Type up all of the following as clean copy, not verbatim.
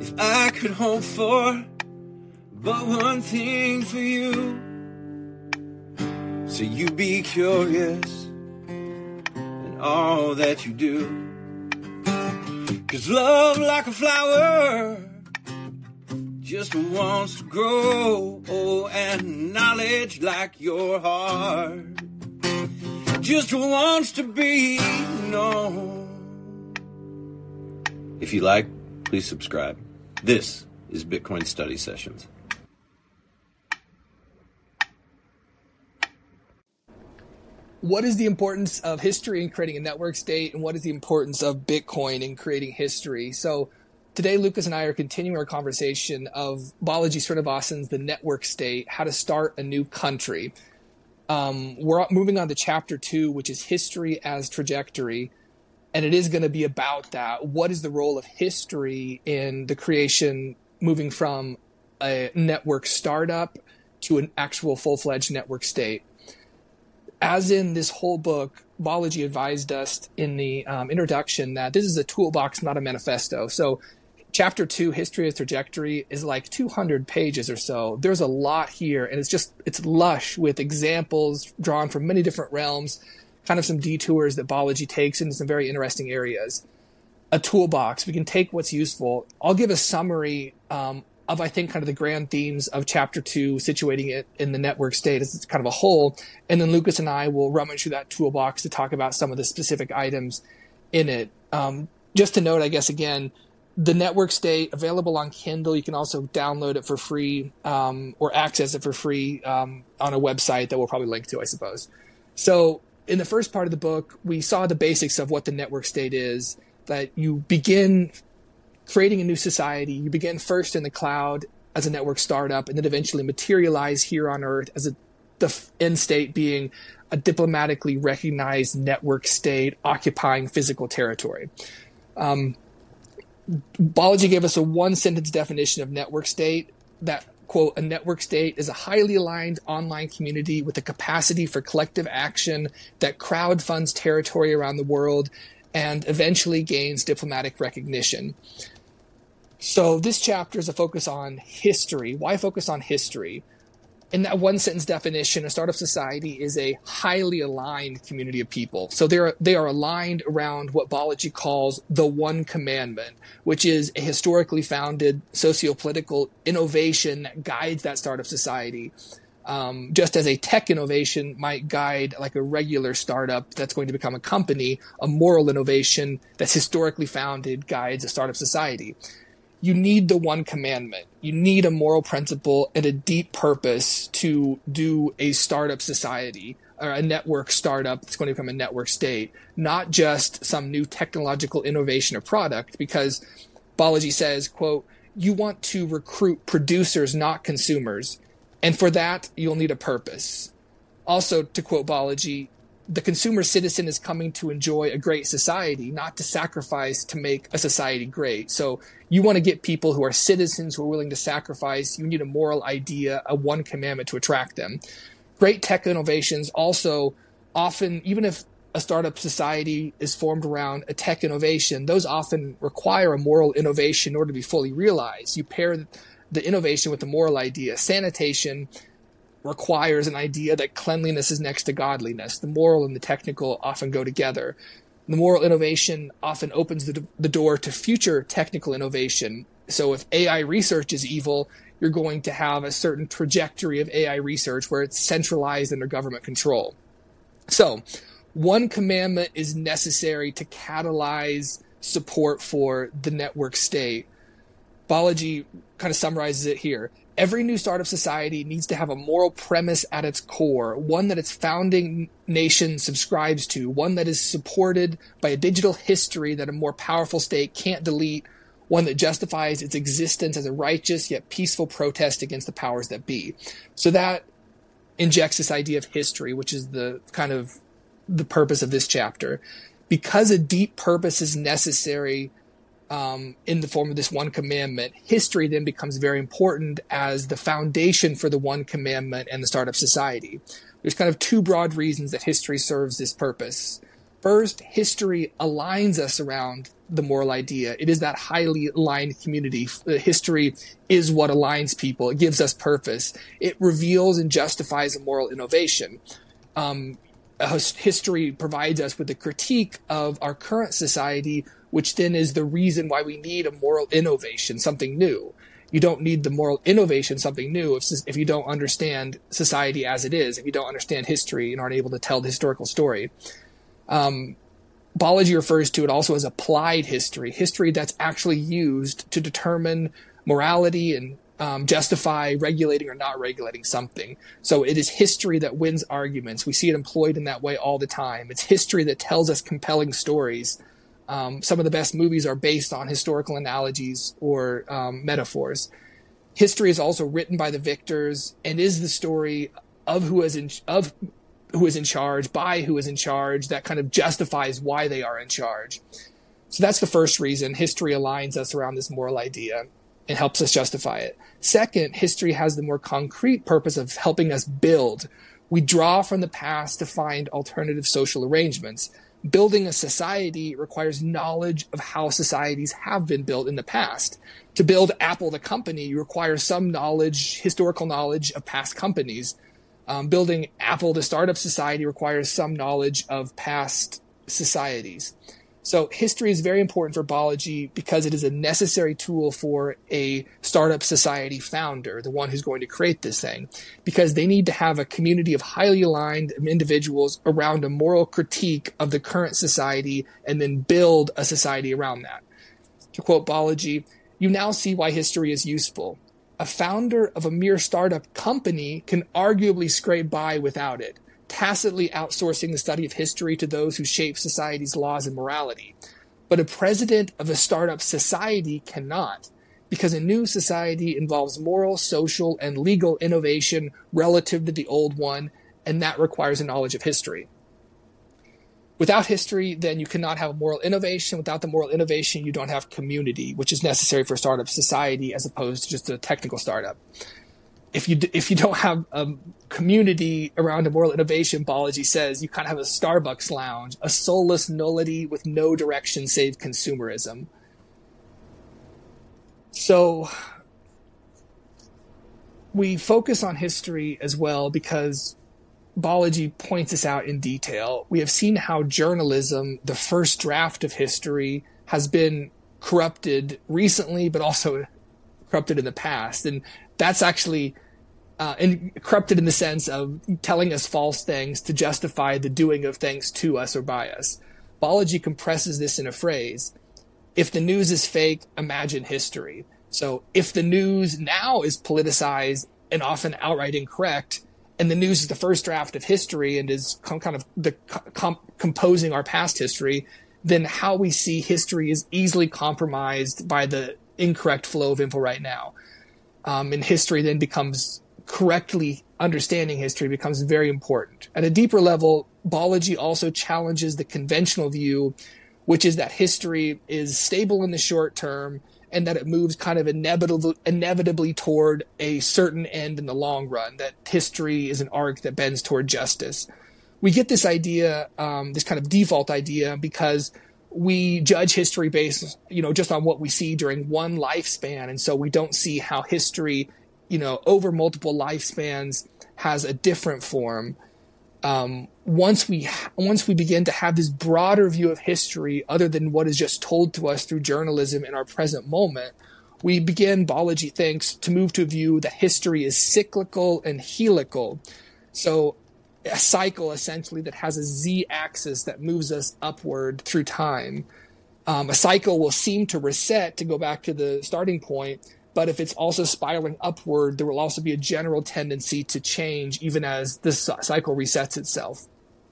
If I could hope for but one thing for you, so you be curious in all that you do. 'Cause love like a flower just wants to grow, and knowledge like your heart just wants to be known. If you like, please subscribe. This is Bitcoin Study Sessions. What is the importance of history in creating a network state, and what is the importance of Bitcoin in creating history? So today, Lucas and I are continuing our conversation of Balaji Srinivasan's The Network State, How to Start a New Country. We're moving on to chapter 2, which is History as Trajectory, and it is going to be about that. What is the role of history in the creation, moving from a network startup to an actual full-fledged network state? As in this whole book, Balaji advised us in the introduction that this is a toolbox, not a manifesto. So chapter 2, History as Trajectory, is like 200 pages or so. There's a lot here, and it's lush with examples drawn from many different realms, kind of some detours that Balaji takes into some very interesting areas. A toolbox. We can take what's useful. I'll give a summary of, I think, kind of the grand themes of chapter 2, situating it in the network state as kind of a whole. And then Lucas and I will rummage through that toolbox to talk about some of the specific items in it. Just to note, I guess, again, the network state available on Kindle. You can also download it for free or access it for free on a website that we'll probably link to, I suppose. So in the first part of the book, we saw the basics of what the network state is, that you begin creating a new society. You begin first in the cloud as a network startup, and then eventually materialize here on Earth as the end state being a diplomatically recognized network state occupying physical territory. Balaji gave us a one-sentence definition of network state that, quote, a network state is a highly aligned online community with the capacity for collective action that crowdfunds territory around the world and eventually gains diplomatic recognition. So this chapter is a focus on history. Why focus on history? In that one-sentence definition, a startup society is a highly aligned community of people. So they are aligned around what Balaji calls the One Commandment, which is a historically founded socio-political innovation that guides that startup society. Just as a tech innovation might guide like a regular startup that's going to become a company, a moral innovation that's historically founded guides a startup society. You need the One Commandment. You need a moral principle and a deep purpose to do a startup society or a network startup that's going to become a network state, not just some new technological innovation or product, because Balaji says, quote, you want to recruit producers, not consumers. And for that, you'll need a purpose. Also, to quote Balaji, the consumer citizen is coming to enjoy a great society, not to sacrifice to make a society great. So you want to get people who are citizens who are willing to sacrifice. You need a moral idea, a one commandment to attract them. Great tech innovations also often, even if a startup society is formed around a tech innovation, those often require a moral innovation in order to be fully realized. You pair the innovation with the moral idea. Sanitation requires an idea that cleanliness is next to godliness. The moral and the technical often go together. The moral innovation often opens the door to future technical innovation. So if AI research is evil, you're going to have a certain trajectory of AI research where it's centralized under government control. So one commandment is necessary to catalyze support for the network state. Balaji kind of summarizes it here. Every new startup society needs to have a moral premise at its core, one that its founding nation subscribes to, one that is supported by a digital history that a more powerful state can't delete, one that justifies its existence as a righteous yet peaceful protest against the powers that be. So that injects this idea of history, which is the kind of the purpose of this chapter. Because a deep purpose is necessary in the form of this one commandment, history then becomes very important as the foundation for the one commandment and the startup society. There's kind of two broad reasons that history serves this purpose. First, history aligns us around the moral idea. It is that highly aligned community. History is what aligns people. It gives us purpose. It reveals and justifies a moral innovation. History provides us with a critique of our current society, which then is the reason why we need a moral innovation, something new. You don't need the moral innovation, something new, if you don't understand society as it is, if you don't understand history and aren't able to tell the historical story. Balaji refers to it also as applied history that's actually used to determine morality and justify regulating or not regulating something. So it is history that wins arguments. We see it employed in that way all the time. It's history that tells us compelling stories. Some of the best movies are based on historical analogies or metaphors. History is also written by the victors and is the story of who is in charge, by who is in charge, that kind of justifies why they are in charge. So that's the first reason history aligns us around this moral idea and helps us justify it. Second, history has the more concrete purpose of helping us build. We draw from the past to find alternative social arrangements. Building a society requires knowledge of how societies have been built in the past. To build Apple, the company, requires some knowledge, historical knowledge of past companies. Building Apple, the startup society, requires some knowledge of past societies. So history is very important for Balaji because it is a necessary tool for a startup society founder, the one who's going to create this thing, because they need to have a community of highly aligned individuals around a moral critique of the current society and then build a society around that. To quote Balaji, "You now see why history is useful. A founder of a mere startup company can arguably scrape by without it, tacitly outsourcing the study of history to those who shape society's laws and morality. But a president of a startup society cannot, because a new society involves moral, social, and legal innovation relative to the old one, and that requires a knowledge of history. Without history, then you cannot have moral innovation. Without the moral innovation, you don't have community, which is necessary for a startup society as opposed to just a technical startup. If you don't have a community around a moral innovation," Balaji says, "you kind of have a Starbucks lounge, a soulless nullity with no direction save consumerism." So we focus on history as well because Balaji points this out in detail. We have seen how journalism, the first draft of history, has been corrupted recently, but also corrupted in the past. And that's actually corrupted in the sense of telling us false things to justify the doing of things to us or by us. Balaji compresses this in a phrase: if the news is fake, imagine history. So if the news now is politicized and often outright incorrect, and the news is the first draft of history and is kind of composing our past history, then how we see history is easily compromised by the incorrect flow of info right now. And history then becomes correctly understanding history becomes very important. At a deeper level, Balaji also challenges the conventional view, which is that history is stable in the short term and that it moves kind of inevitably toward a certain end in the long run, that history is an arc that bends toward justice. We get this idea, this kind of default idea, because we judge history based, just on what we see during one lifespan. And so we don't see how history, over multiple lifespans has a different form. Once we begin to have this broader view of history, other than what is just told to us through journalism in our present moment, we begin, Balaji thinks, to move to a view that history is cyclical and helical. So a cycle essentially that has a z-axis that moves us upward through time. A cycle will seem to reset to go back to the starting point, but if it's also spiraling upward, there will also be a general tendency to change even as this cycle resets itself.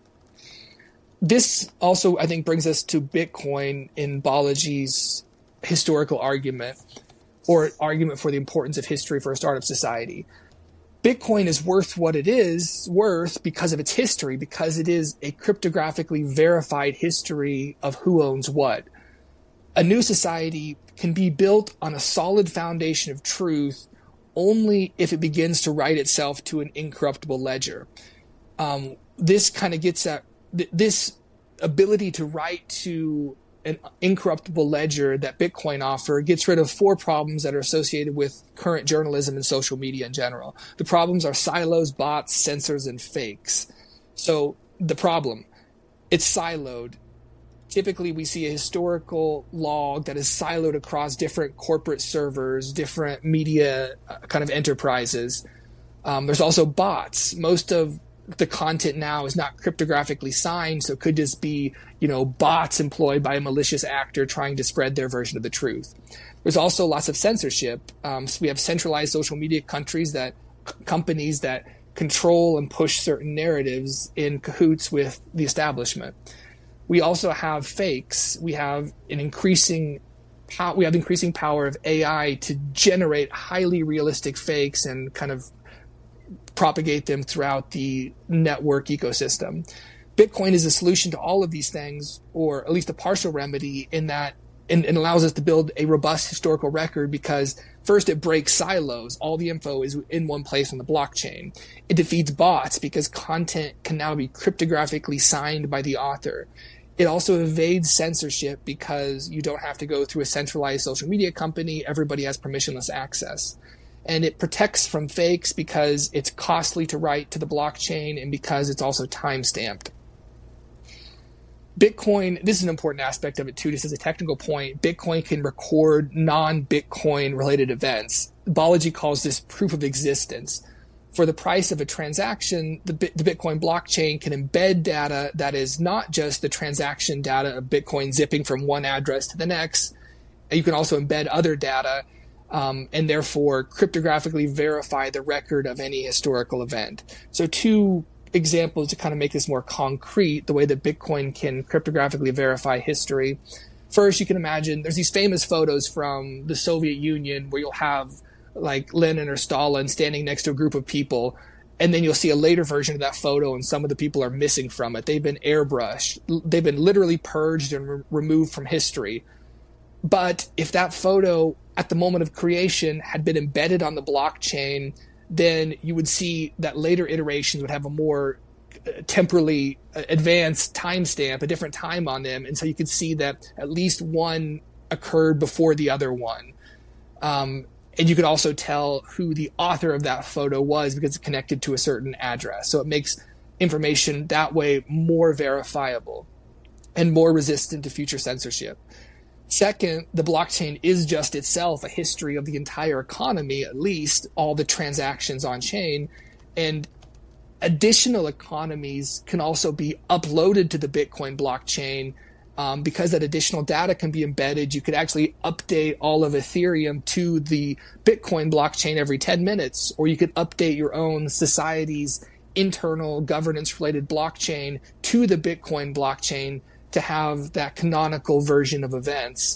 This also, I think, brings us to Bitcoin in Balaji's historical argument, or argument for the importance of history for a startup society. Bitcoin is worth what it is worth because of its history, because it is a cryptographically verified history of who owns what. A new society can be built on a solid foundation of truth only if it begins to write itself to an incorruptible ledger. This kind of gets at this ability to write to an incorruptible ledger that Bitcoin offers gets rid of 4 problems that are associated with current journalism and social media in general. The problems are silos, bots, censors, and fakes. So the problem, it's siloed. Typically, we see a historical log that is siloed across different corporate servers, different media kind of enterprises. There's also bots. Most of the content now is not cryptographically signed, so it could just be, bots employed by a malicious actor trying to spread their version of the truth. There's also lots of censorship. So we have centralized social media companies that control and push certain narratives in cahoots with the establishment. We also have fakes. We have increasing power of AI to generate highly realistic fakes and kind of propagate them throughout the network ecosystem. Bitcoin is a solution to all of these things, or at least a partial remedy, in that and allows us to build a robust historical record because first it breaks silos. All the info is in one place on the blockchain. It defeats bots because content can now be cryptographically signed by the author. It also evades censorship because you don't have to go through a centralized social media company. Everybody has permissionless access. And it protects from fakes because it's costly to write to the blockchain and because it's also time-stamped. Bitcoin, this is an important aspect of it too, just as a technical point. Bitcoin can record non-Bitcoin related events. Balaji calls this proof of existence. For the price of a transaction, the Bitcoin blockchain can embed data that is not just the transaction data of Bitcoin zipping from one address to the next. You can also embed other data and therefore cryptographically verify the record of any historical event. So 2 examples to kind of make this more concrete, the way that Bitcoin can cryptographically verify history. First, you can imagine there's these famous photos from the Soviet Union where you'll have like Lenin or Stalin standing next to a group of people, and then you'll see a later version of that photo and some of the people are missing from it. They've been airbrushed. They've been literally purged and removed from history. But if that photo at the moment of creation had been embedded on the blockchain, then you would see that later iterations would have a more temporally advanced timestamp, a different time on them. And so you could see that at least one occurred before the other one. And you could also tell who the author of that photo was because it's connected to a certain address. So it makes information that way more verifiable and more resistant to future censorship. Second, the blockchain is just itself a history of the entire economy, at least all the transactions on chain. And additional economies can also be uploaded to the Bitcoin blockchain. Because that additional data can be embedded, you could actually update all of Ethereum to the Bitcoin blockchain every 10 minutes, or you could update your own society's internal governance-related blockchain to the Bitcoin blockchain to have that canonical version of events.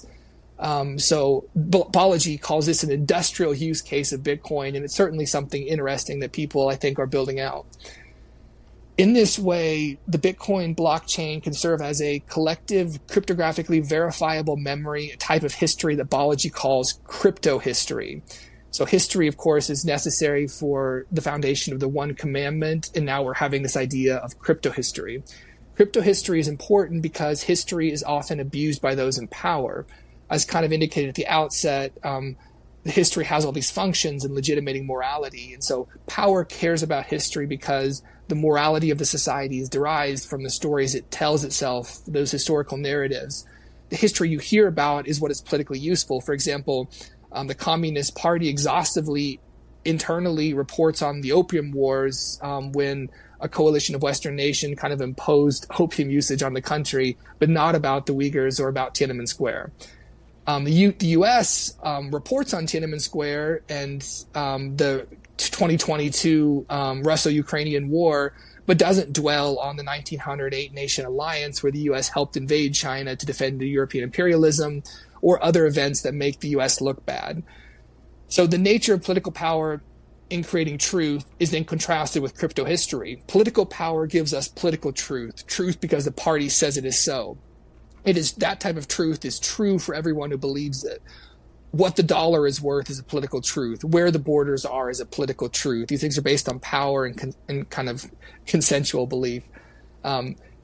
So Balaji calls this an industrial use case of Bitcoin, and it's certainly something interesting that people, I think, are building out. In this way, the Bitcoin blockchain can serve as a collective, cryptographically verifiable memory, a type of history that Balaji calls crypto history. So history, of course, is necessary for the foundation of the one commandment, and now we're having this idea of crypto history. Crypto history is important because history is often abused by those in power. As kind of indicated at the outset, the history has all these functions in legitimating morality. And so power cares about history because the morality of the society is derived from the stories it tells itself, those historical narratives. The history you hear about is what is politically useful. For example, the Communist Party exhaustively internally reports on the Opium Wars when a coalition of Western nations kind of imposed opium usage on the country, but not about the Uyghurs or about Tiananmen Square. The U.S. Reports on Tiananmen Square and the 2022 Russo-Ukrainian war, but doesn't dwell on the 1900 eight-nation alliance where the U.S. helped invade China to defend the European imperialism or other events that make the U.S. look bad. So the nature of political power in creating truth is then contrasted with crypto history. Political power gives us political truth because the party says it is so. It is that type of truth is true for everyone who believes it. What the dollar is worth is a political truth. Where the borders are is a political truth. These things are based on power and kind of consensual belief.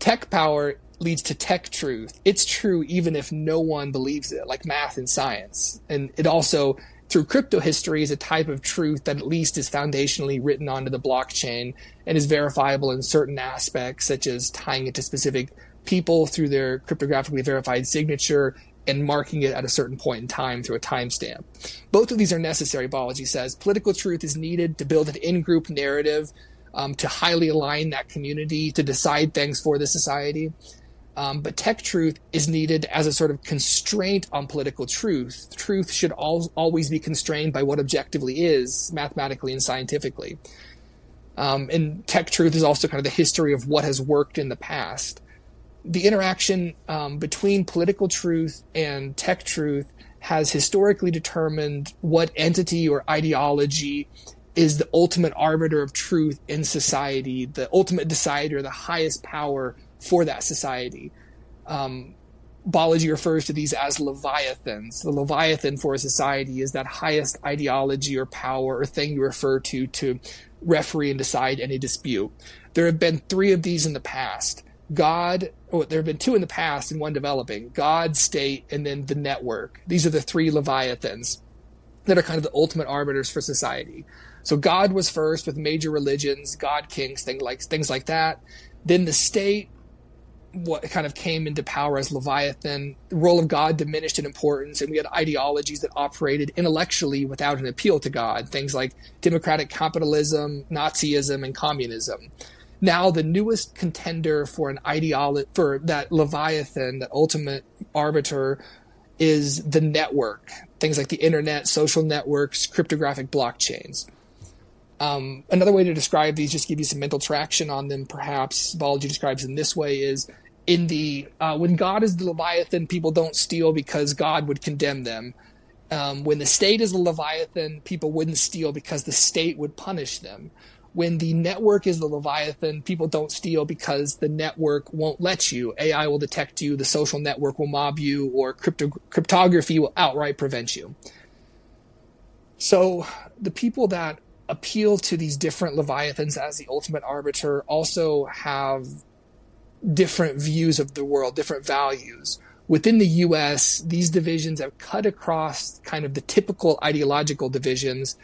Tech power leads to tech truth. It's true even if no one believes it, like math and science. And it also, through crypto history, is a type of truth that at least is foundationally written onto the blockchain and is verifiable in certain aspects, such as tying it to specific people through their cryptographically verified signature and marking it at a certain point in time through a timestamp. Both of these are necessary, Balaji says. Political truth is needed to build an in-group narrative, to highly align that community, to decide things for the society. But tech truth is needed as a sort of constraint on political truth. Truth should always be constrained by what objectively is, mathematically and scientifically. And tech truth is also kind of the history of what has worked in the past. The interaction between political truth and tech truth has historically determined what entity or ideology is the ultimate arbiter of truth in society, the ultimate decider, the highest power for that society. Balaji refers to these as leviathans. The leviathan for a society is that highest ideology or power or thing you refer to referee and decide any dispute. There have been 3 of these in the past. There have been 2 in the past and 1 developing. God, state, and then the network. These are the 3 leviathans that are kind of the ultimate arbiters for society. So God was first with major religions, God kings, things like that. Then the state, what kind of came into power as Leviathan. The role of God diminished in importance, and we had ideologies that operated intellectually without an appeal to God, things like democratic capitalism, Nazism, and communism. Now the newest contender for an ideology, for that Leviathan, that ultimate arbiter, is the network. Things like the internet, social networks, cryptographic blockchains. Another way to describe these, just give you some mental traction on them, perhaps, Balaji describes in this way, is when God is the Leviathan, people don't steal because God would condemn them. When the state is the Leviathan, people wouldn't steal because the state would punish them. When the network is the Leviathan, people don't steal because the network won't let you. AI will detect you, the social network will mob you, or cryptography will outright prevent you. So the people that appeal to these different Leviathans as the ultimate arbiter also have different views of the world, different values. Within the U.S., these divisions have cut across kind of the typical ideological divisions.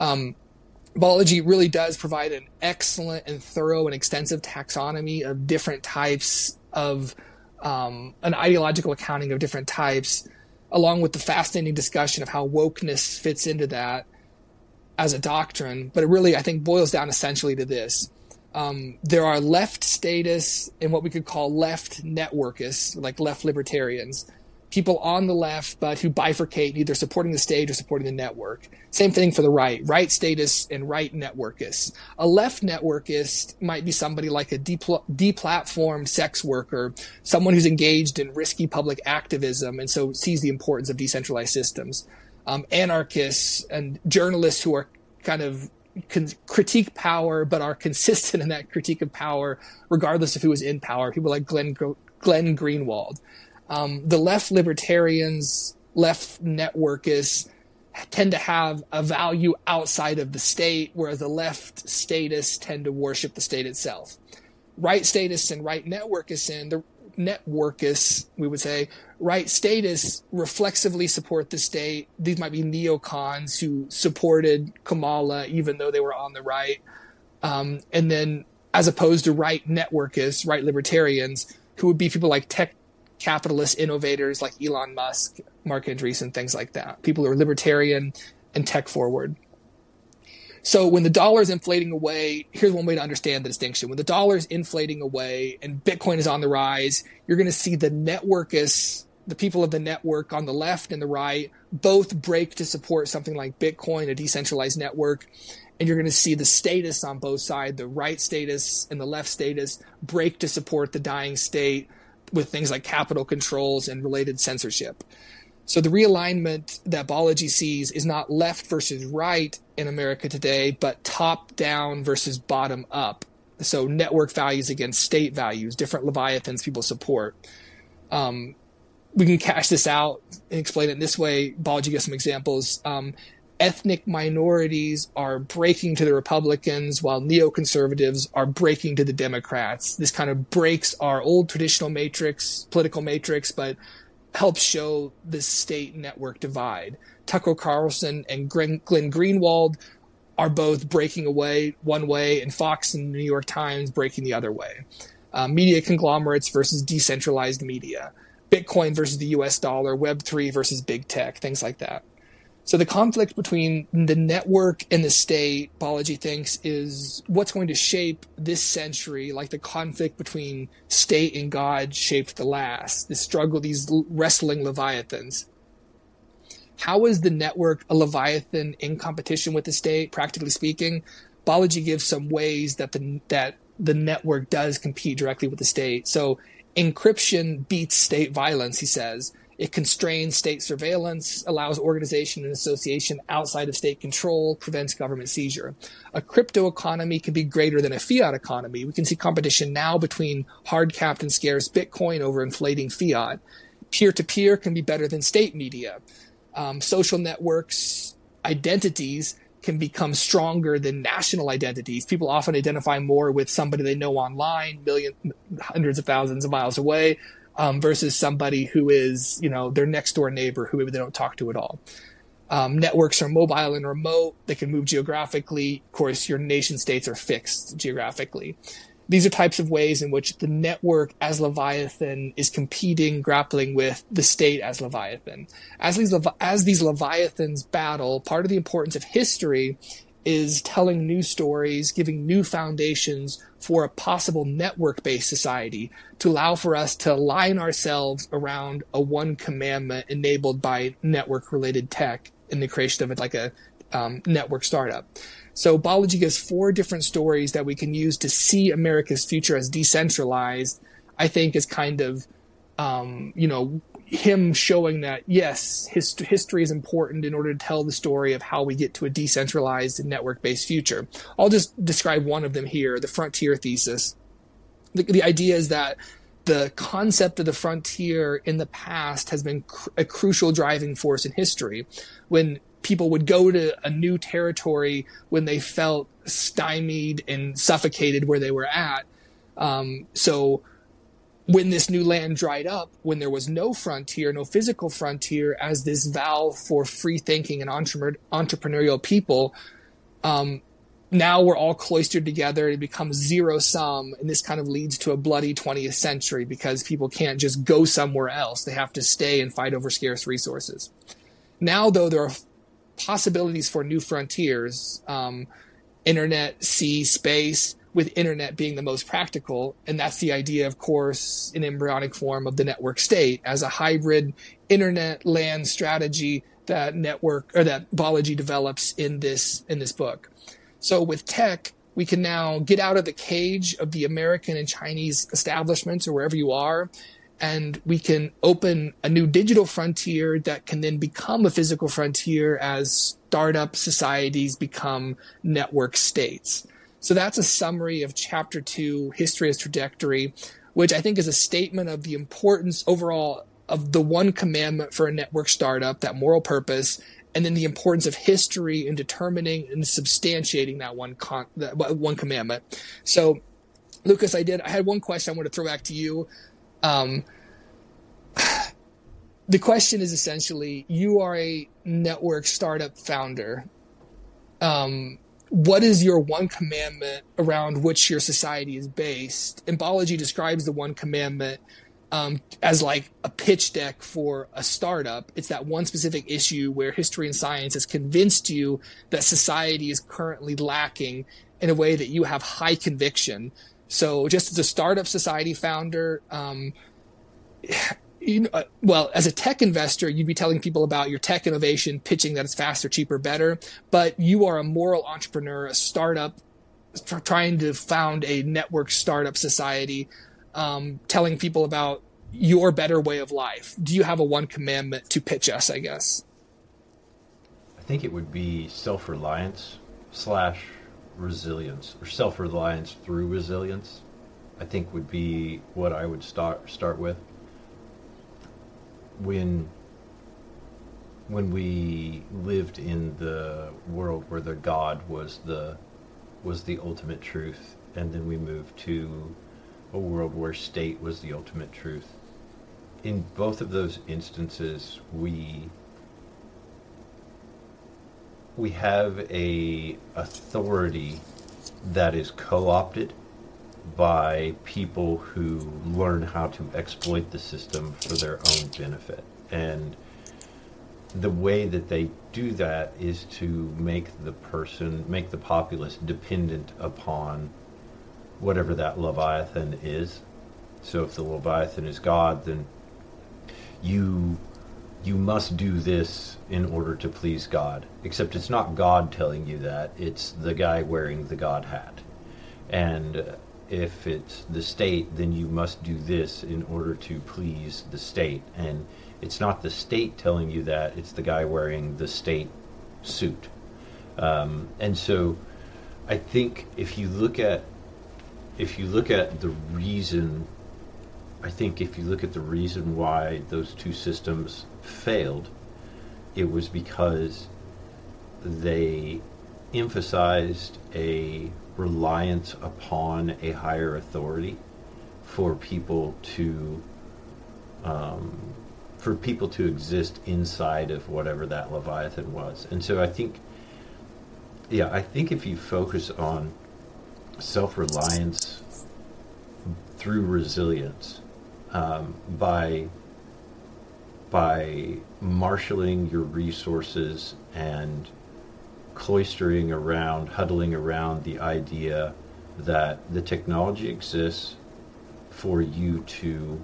Balaji really does provide an excellent and thorough and extensive taxonomy of different types of an ideological accounting of different types, along with the fascinating discussion of how wokeness fits into that as a doctrine. But it really, I think, boils down essentially to this. There are left statists and what we could call left networkists, like left libertarians, people on the left, but who bifurcate, either supporting the state or supporting the network. Same thing for the right statists and right networkists. A left networkist might be somebody like a deplatformed sex worker, someone who's engaged in risky public activism and so sees the importance of decentralized systems. Anarchists and journalists who are kind of critique power, but are consistent in that critique of power, regardless of who is in power. People like Glenn Greenwald. The left libertarians, left networkists tend to have a value outside of the state, whereas the left statists tend to worship the state itself. Right statists and right networkists, we would say, right statists reflexively support the state. These might be neocons who supported Kamala even though they were on the right. And then as opposed to right networkists, right libertarians, who would be people like tech capitalist innovators like Elon Musk, Mark Andreessen, things like that. People who are libertarian and tech forward. So when the dollar is inflating away, here's one way to understand the distinction. When the dollar is inflating away and Bitcoin is on the rise, you're going to see the networkists, the people of the network on the left and the right, both break to support something like Bitcoin, a decentralized network. And you're going to see the statists on both sides, the right statists and the left statists, break to support the dying state with things like capital controls and related censorship. So the realignment that Balaji sees is not left versus right in America today, but top down versus bottom up. So network values against state values, different leviathans people support. We can cash this out and explain it this way. Balaji gives some examples. ethnic minorities are breaking to the Republicans while neoconservatives are breaking to the Democrats. This kind of breaks our old traditional political matrix, but helps show this state network divide. Tucker Carlson and Glenn Greenwald are both breaking away one way, and Fox and the New York Times breaking the other way. Media conglomerates versus decentralized media. Bitcoin versus the US dollar, Web3 versus big tech, things like that. So the conflict between the network and the state, Balaji thinks, is what's going to shape this century, like the conflict between state and God shaped the last, this struggle, these wrestling leviathans. How is the network a leviathan in competition with the state, practically speaking? Balaji gives some ways that the network does compete directly with the state. So encryption beats state violence, he says. It constrains state surveillance, allows organization and association outside of state control, prevents government seizure. A crypto economy can be greater than a fiat economy. We can see competition now between hard-capped and scarce Bitcoin over inflating fiat. Peer-to-peer can be better than state media. Social networks, identities can become stronger than national identities. People often identify more with somebody they know online, hundreds of thousands of miles away, versus somebody who is, their next door neighbor who maybe they don't talk to at all. Networks are mobile and remote. They can move geographically. Of course, your nation states are fixed geographically. These are types of ways in which the network as Leviathan is competing, grappling with the state as Leviathan. As these Leviathans battle, part of the importance of history is telling new stories, giving new foundations for a possible network-based society to allow for us to align ourselves around a one commandment enabled by network-related tech in the creation of it like a network startup. So Balaji gives 4 different stories that we can use to see America's future as decentralized, I think is kind of, him showing that, yes, history is important in order to tell the story of how we get to a decentralized and network-based future. I'll just describe one of them here, the frontier thesis. The idea is that the concept of the frontier in the past has been a crucial driving force in history. When people would go to a new territory when they felt stymied and suffocated where they were at. So when this new land dried up, when there was no frontier, no physical frontier as this valve for free thinking and entrepreneurial people, now we're all cloistered together. It becomes zero sum. And this kind of leads to a bloody 20th century because people can't just go somewhere else. They have to stay and fight over scarce resources. Now, though, there are possibilities for new frontiers, internet, sea, space, with internet being the most practical. And that's the idea, of course, in embryonic form of the network state as a hybrid internet land strategy that Balaji develops in this book. So with tech, we can now get out of the cage of the American and Chinese establishments or wherever you are, and we can open a new digital frontier that can then become a physical frontier as startup societies become network states. So that's a summary of Chapter 2, History as Trajectory, which I think is a statement of the importance overall of the one commandment for a network startup, that moral purpose, and then the importance of history in determining and substantiating that one commandment. So, Lucas, I had one question I want to throw back to you. The question is essentially, you are a network startup founder. What is your one commandment around which your society is based? And Balaji describes the one commandment as like a pitch deck for a startup. It's that one specific issue where history and science has convinced you that society is currently lacking in a way that you have high conviction. So just as a startup society founder, as a tech investor, you'd be telling people about your tech innovation, pitching that it's faster, cheaper, better. But you are a moral entrepreneur, a startup, trying to found a network startup society, telling people about your better way of life. Do you have a one commandment to pitch us, I guess? I think it would be self-reliance / resilience, or self-reliance through resilience, I think would be what I would start with. When when we lived in the world where the God was the ultimate truth, and then we moved to a world where state was the ultimate truth. In both of those instances, we have a authority that is co-opted by people who learn how to exploit the system for their own benefit. And the way that they do that is to make the populace dependent upon whatever that Leviathan is. So if the Leviathan is God, then you must do this in order to please God. Except it's not God telling you that, it's the guy wearing the God hat. And if it's the state, then you must do this in order to please the state. And it's not the state telling you that, it's the guy wearing the state suit. And so I think if you look at the reason why those two systems failed, it was because they emphasized a reliance upon a higher authority for people to exist inside of whatever that Leviathan was. And so I think if you focus on self-reliance through resilience, by marshaling your resources and huddling around the idea that the technology exists for you to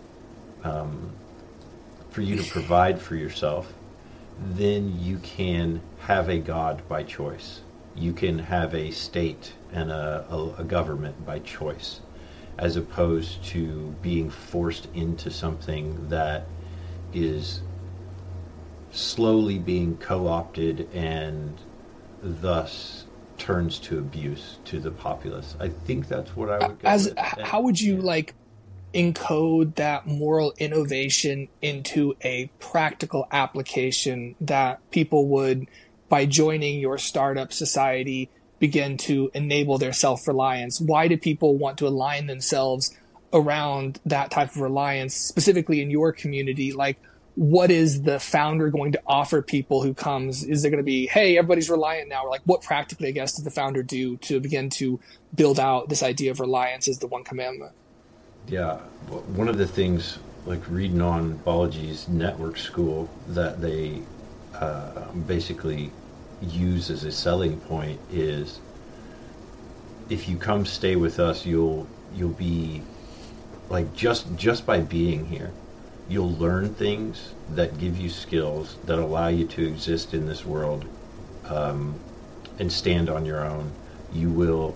provide for yourself, then you can have a God by choice. You can have a state and a government by choice, as opposed to being forced into something that is slowly being co-opted and thus turns to abuse to the populace. I think that's what I would go with. How would you encode that moral innovation into a practical application that people would, by joining your startup society, begin to enable their self-reliance? Why do people want to align themselves around that type of reliance, specifically in your community? What is the founder going to offer people who comes? Is there going to be, hey, everybody's reliant now? Or what practically, I guess, does the founder do to begin to build out this idea of reliance as the one commandment? Yeah. Well, one of the things, reading on Balaji's network school, that they basically use as a selling point is, if you come stay with us, you'll be just by being here, you'll learn things that give you skills that allow you to exist in this world and stand on your own. You will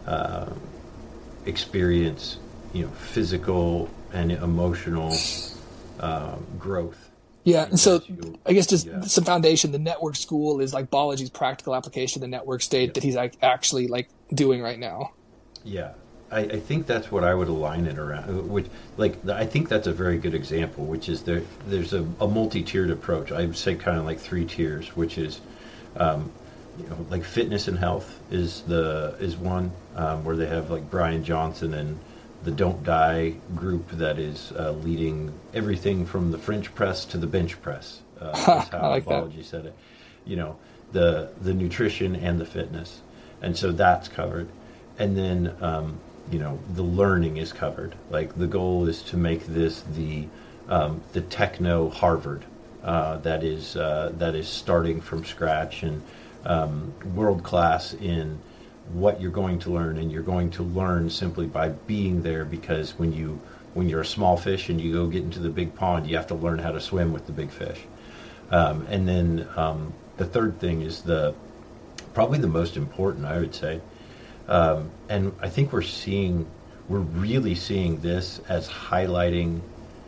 experience physical and emotional growth. Yeah, and so I guess just some foundation. The network school is Balaji's practical application of the network state that he's actually doing right now. Yeah, I think that's what I would align it around. Which, I think that's a very good example. Which is there's a multi-tiered approach. I would say kind of 3 tiers, which is, fitness and health is one where they have Brian Johnson and the Don't Die group that is leading everything from the French press to the bench press. That's how Balaji said it. The nutrition and the fitness, and so that's covered. And then the learning is covered. The goal is to make this the techno Harvard that is starting from scratch and world class in what you're going to learn, and you're going to learn simply by being there, because when you're a small fish and you go get into the big pond, you have to learn how to swim with the big fish. And then the third thing is probably the most important, I would say, and I think we're really seeing this as highlighting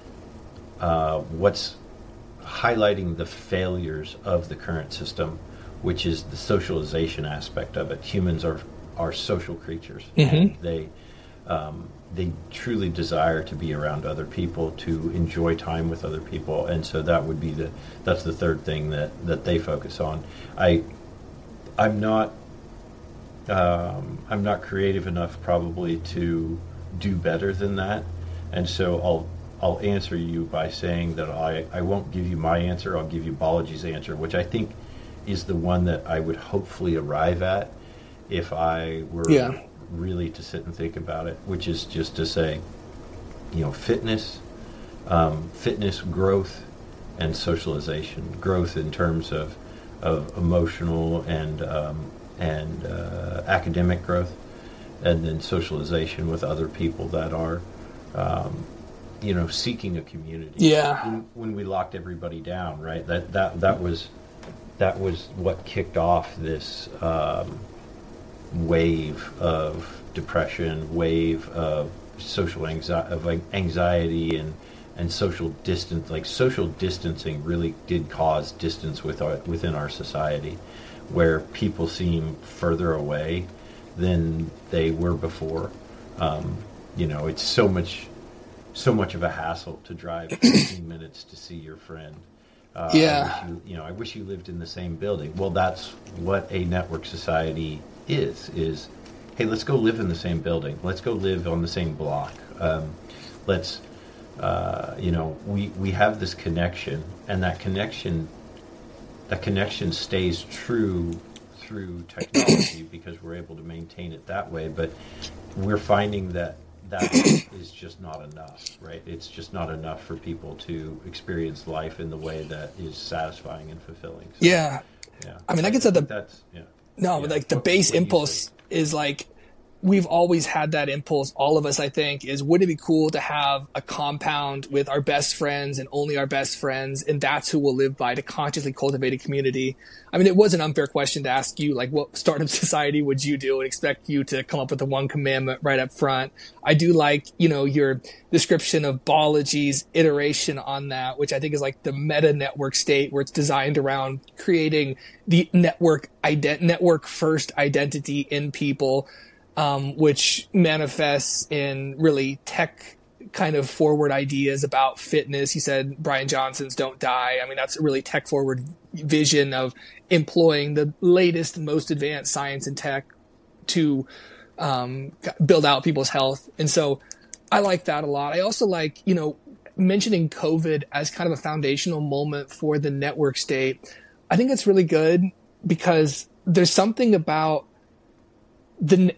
the failures of the current system, which is the socialization aspect of it. Humans are social creatures. Mm-hmm. And they they truly desire to be around other people, to enjoy time with other people, and so that's the third thing that they focus on. I'm not creative enough probably to do better than that, and so I'll answer you by saying that I won't give you my answer. I'll give you Balaji's answer, which I think is the one that I would hopefully arrive at if I were really to sit and think about it, which is just to say, fitness, growth, and socialization. Growth in terms of emotional and academic growth, and then socialization with other people that are, seeking a community. Yeah. When we locked everybody down, right? That was what kicked off this wave of depression, wave of social anxiety and social distance. Like, social distancing really did cause distance within our society, where people seem further away than they were before. It's so much of a hassle to drive 15 minutes to see your friend. I wish you lived in the same building. Well, that's what a network society is, hey, let's go live in the same building. Let's go live on the same block. We have this connection, and that connection stays true through technology because we're able to maintain it that way. But we're finding that is just not enough, right? It's just not enough for people to experience life in the way that is satisfying and fulfilling. So, yeah. I mean, like I said, the base impulse is like, we've always had that impulse, all of us, I think, is wouldn't it be cool to have a compound with our best friends and only our best friends, and that's who we'll live by, to consciously cultivate a community. I mean, it was an unfair question to ask you, like, what startup society would you do, and expect you to come up with the one commandment right up front. I do like, your description of Balaji's iteration on that, which I think is like the meta network state, where it's designed around creating the network first identity in people, which manifests in really tech kind of forward ideas about fitness. He said Brian Johnson's "Don't Die." I mean, that's a really tech forward vision of employing the latest and most advanced science and tech to build out people's health. And so I like that a lot. I also like, mentioning COVID as kind of a foundational moment for the network state. I think it's really good because there's something about the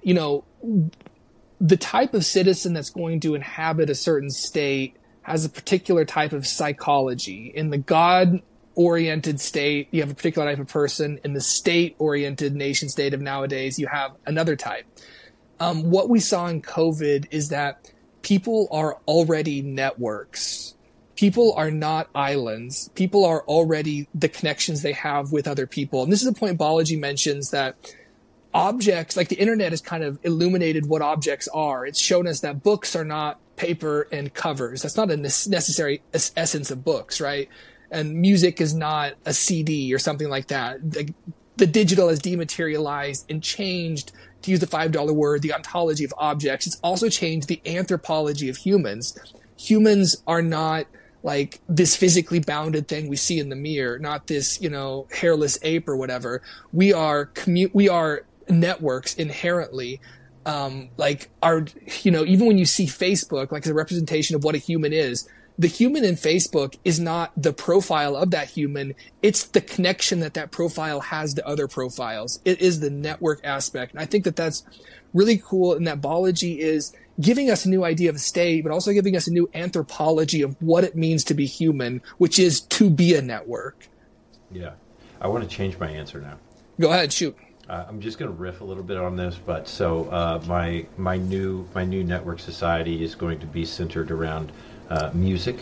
type of citizen that's going to inhabit a certain state has a particular type of psychology. In the God-oriented state, you have a particular type of person. In the state-oriented nation state of nowadays, you have another type. What we saw in COVID is that people are already networks. People are not islands. People are already the connections they have with other people. And this is a point Balaji mentions, that objects, like the internet, has kind of illuminated what objects are. It's shown us that books are not paper and covers. That's not a necessary essence of books, right? And music is not a CD or something like that. The digital has dematerialized and changed, to use the $5 word, the ontology of objects. It's also changed the anthropology of humans. Humans are not like this physically bounded thing we see in the mirror, not this, hairless ape or whatever. We are networks inherently. Even when you see Facebook, like, as a representation of what a human is, the human in Facebook is not the profile of that human. It's the connection that profile has to other profiles. It is the network aspect. And I think that that's really cool, and that Balaji is giving us a new idea of a state, but also giving us a new anthropology of what it means to be human, which is to be a network. Yeah. I want to change my answer now. Go ahead, shoot. I'm just going to riff a little bit on this, but my new network society is going to be centered around music.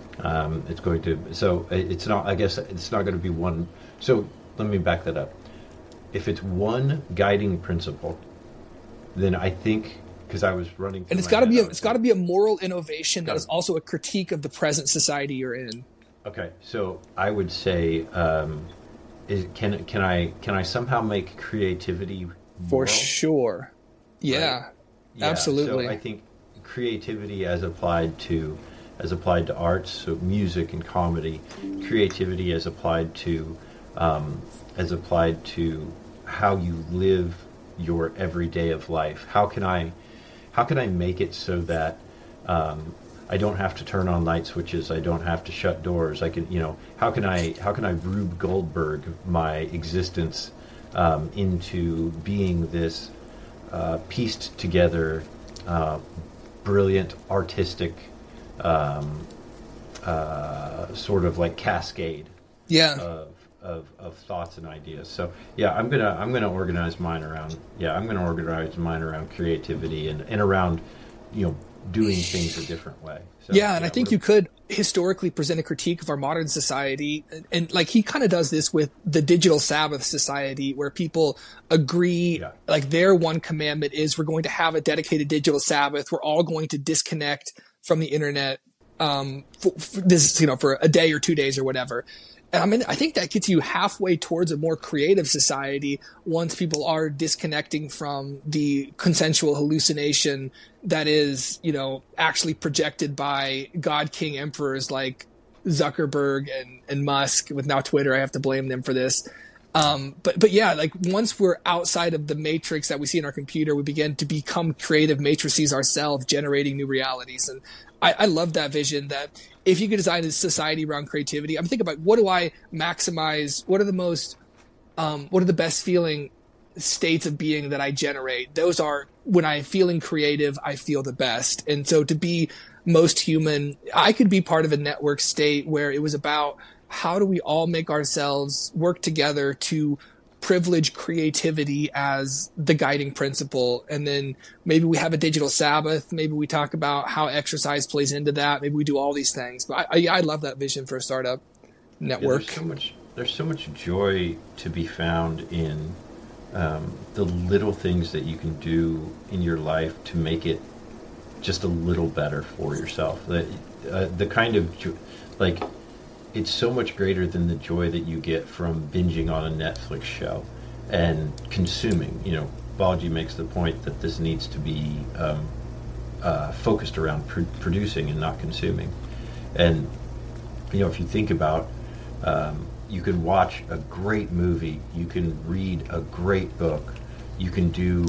It's not going to be one. So let me back that up. If it's one guiding principle, then I think, because I was running, and it's got to be a moral innovation that is also a critique of the present society you're in. Okay, so I would say, can I somehow make creativity moral? For sure? Yeah. Right? Yeah, Absolutely. so I think creativity as applied to arts, so music and comedy, creativity um, as applied to how you live your everyday of life. How can I make it so that I don't have to turn on light switches. I don't have to shut doors. I can, how can I Rube Goldberg my existence into being this pieced together, brilliant, artistic sort of like cascade Yeah. of thoughts and ideas. So yeah, I'm gonna organize mine around creativity and around doing things a different way. So, Yeah, and I think you could historically present a critique of our modern society, and like he kind of does this with the digital Sabbath society, where people agree, like their one commandment is we're going to have a dedicated digital Sabbath. We're all going to disconnect from the internet for this, for a day or 2 days or whatever. And I mean, I think that gets you halfway towards a more creative society once people are disconnecting from the consensual hallucination that is, actually projected by God King emperors like Zuckerberg and Musk. With now Twitter, I have to blame them for this. But yeah, like once we're outside of the matrix that we see in our computer, we begin to become creative matrices ourselves, generating new realities. And I love that vision that if you could design a society around creativity, I'm thinking about what do I maximize? What are the best feeling states of being that I generate? Those are when I'm feeling creative, I feel the best. And so to be most human, I could be part of a network state where it was about how do we all make ourselves work together to privilege creativity as the guiding principle. And then maybe we have a digital Sabbath. Maybe we talk about how exercise plays into that. Maybe we do all these things. But I love that vision for a startup network. Yeah, there's so much joy to be found in the little things that you can do in your life to make it just a little better for yourself. The kind of like, it's so much greater than the joy that you get from binging on a Netflix show and consuming. Balaji makes the point that this needs to be focused around producing and not consuming. And if you think about, you can watch a great movie, you can read a great book, you can do,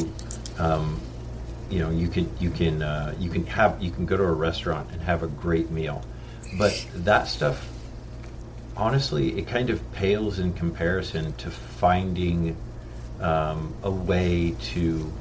you can go to a restaurant and have a great meal, but that stuff, honestly, it kind of pales in comparison to finding a way to,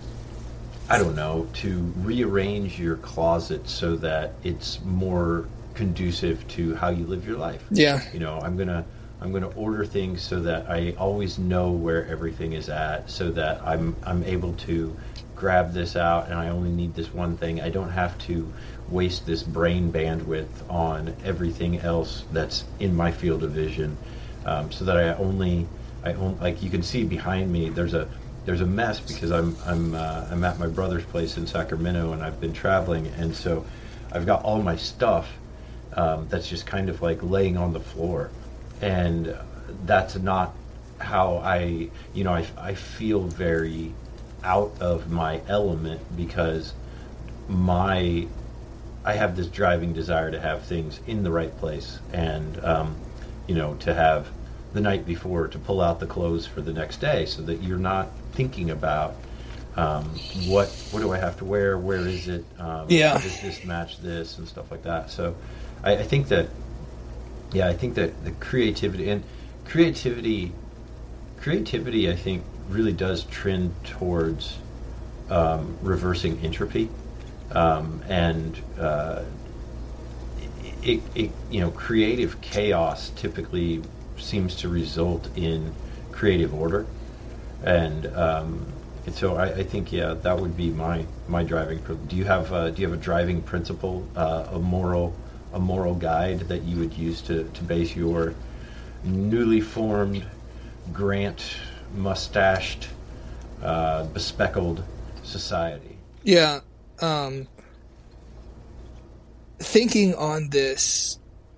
to rearrange your closet so that it's more conducive to how you live your life. Yeah. I'm gonna order things so that I always know where everything is at, so that I'm able to grab this out and I only need this one thing. I don't have to waste this brain bandwidth on everything else that's in my field of vision, so that I only like, you can see behind me there's a mess because I'm at my brother's place in Sacramento and I've been traveling, and so I've got all my stuff that's just kind of like laying on the floor, and that's not how I feel very out of my element, because I have this driving desire to have things in the right place, and to have the night before to pull out the clothes for the next day, so that you're not thinking about what do I have to wear, where is it, does this match this, and stuff like that. So I think that the creativity I think really does trend towards reversing entropy, and creative chaos typically seems to result in creative order, and so I think that would be my driving. Do you have a driving principle, a moral guide that you would use to base your newly formed, Grant mustached, bespeckled society? Yeah. Thinking on this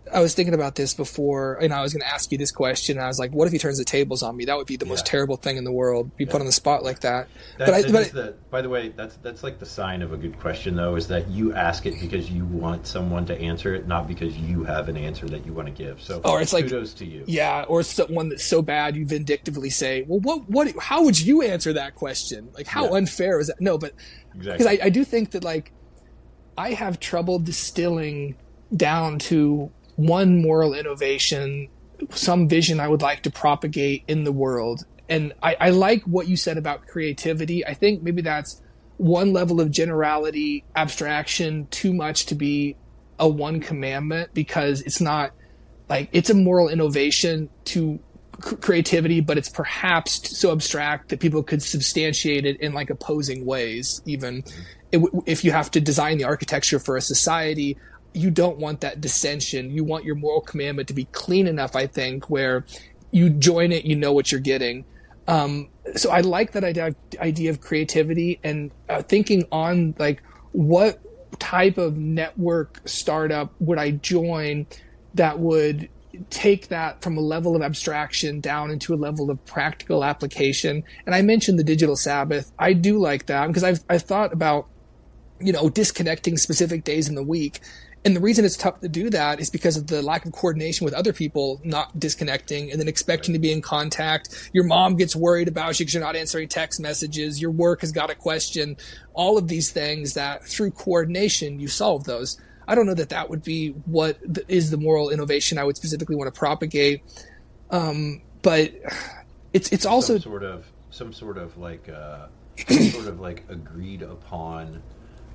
I was thinking about this before, and I was going to ask you this question. And I was like, what if he turns the tables on me? That would be the most terrible thing in the world, be put on the spot like that. By the way, that's like the sign of a good question, though, is that you ask it because you want someone to answer it, not because you have an answer that you want to give. So or it's kudos to you. Yeah, or one that's so bad you vindictively say, well, how would you answer that question? Like, how unfair is that? No, but because I do think that, like, I have trouble distilling down to one moral innovation, some vision I would like to propagate in the world. And I like what you said about creativity. I think maybe that's one level of generality, abstraction, too much to be a one commandment, because it's not like it's a moral innovation to creativity, but it's perhaps so abstract that people could substantiate it in like opposing ways. Even if you have to design the architecture for a society, you don't want that dissension. You want your moral commandment to be clean enough, I think, where you join it, you know what you're getting. So I like that idea of creativity, and thinking on like what type of network startup would I join that would take that from a level of abstraction down into a level of practical application. And I mentioned the Digital Sabbath. I do like that because I've thought about, disconnecting specific days in the week. And the reason it's tough to do that is because of the lack of coordination with other people not disconnecting and then expecting to be in contact. Your mom gets worried about you because you're not answering text messages. Your work has got a question. All of these things that through coordination, you solve those. I don't know that would be what is the moral innovation I would specifically want to propagate. But it's also some sort of like agreed upon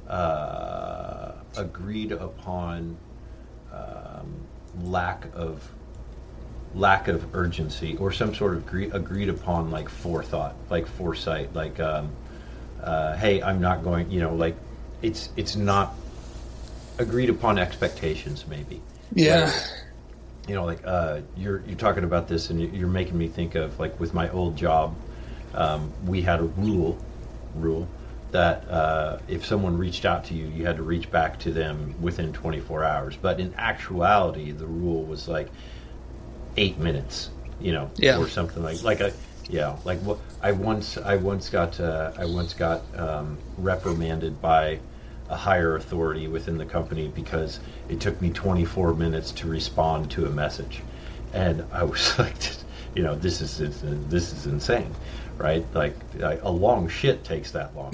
lack of urgency, or some sort of agreed upon like forethought, like foresight, like hey, I'm not going, like it's not agreed upon expectations, maybe. Yeah. Where, you're talking about this, and you're making me think of, like, with my old job, we had a rule that if someone reached out to you, you had to reach back to them within 24 hours. But in actuality, the rule was like 8 minutes, or something like what I once got reprimanded by a higher authority within the company because it took me 24 minutes to respond to a message, and I was like, this is insane. Right, like a long shit takes that long.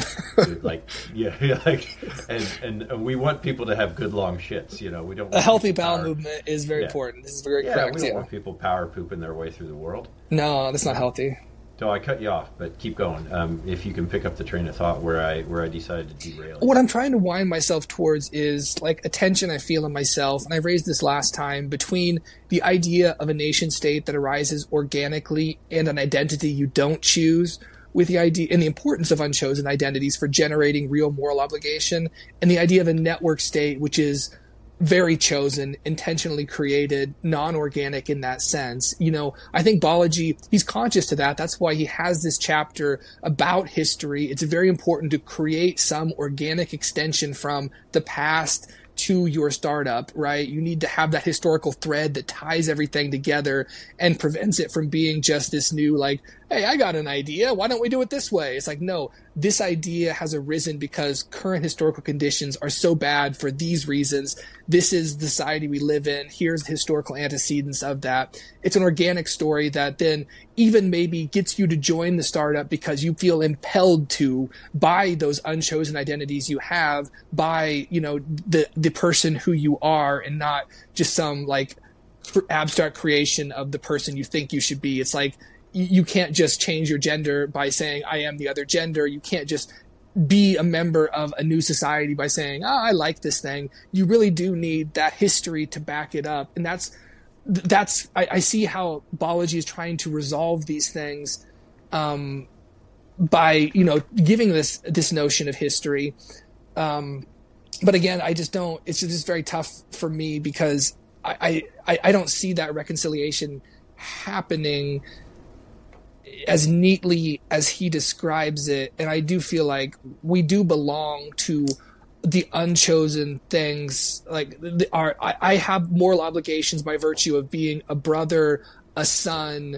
And we want people to have good long shits. We don't. A healthy bowel movement is very important. This is very correct. We don't want people power pooping their way through the world. No, that's not healthy. So I cut you off, but keep going. If you can pick up the train of thought where I decided to derail. What I'm trying to wind myself towards is like a tension I feel in myself, and I raised this last time, between the idea of a nation state that arises organically and an identity you don't choose, with the idea and the importance of unchosen identities for generating real moral obligation, and the idea of a network state which is very chosen, intentionally created, non-organic in that sense. I think Balaji, he's conscious to that. That's why he has this chapter about history. It's very important to create some organic extension from the past to your startup, right? You need to have that historical thread that ties everything together and prevents it from being just this new, like, hey, I got an idea. Why don't we do it this way? It's like, no, this idea has arisen because current historical conditions are so bad for these reasons. This is the society we live in. Here's the historical antecedents of that. It's an organic story that then even maybe gets you to join the startup because you feel impelled to by those unchosen identities you have, by, the person who you are, and not just some like abstract creation of the person you think you should be. It's like, you can't just change your gender by saying, I am the other gender. You can't just be a member of a new society by saying, I like this thing. You really do need that history to back it up. And I see how Balaji is trying to resolve these things, by, giving this notion of history. But again, I just don't, it's just very tough for me because I don't see that reconciliation happening as neatly as he describes it. And I do feel like we do belong to the unchosen things, like I have moral obligations by virtue of being a brother, a son,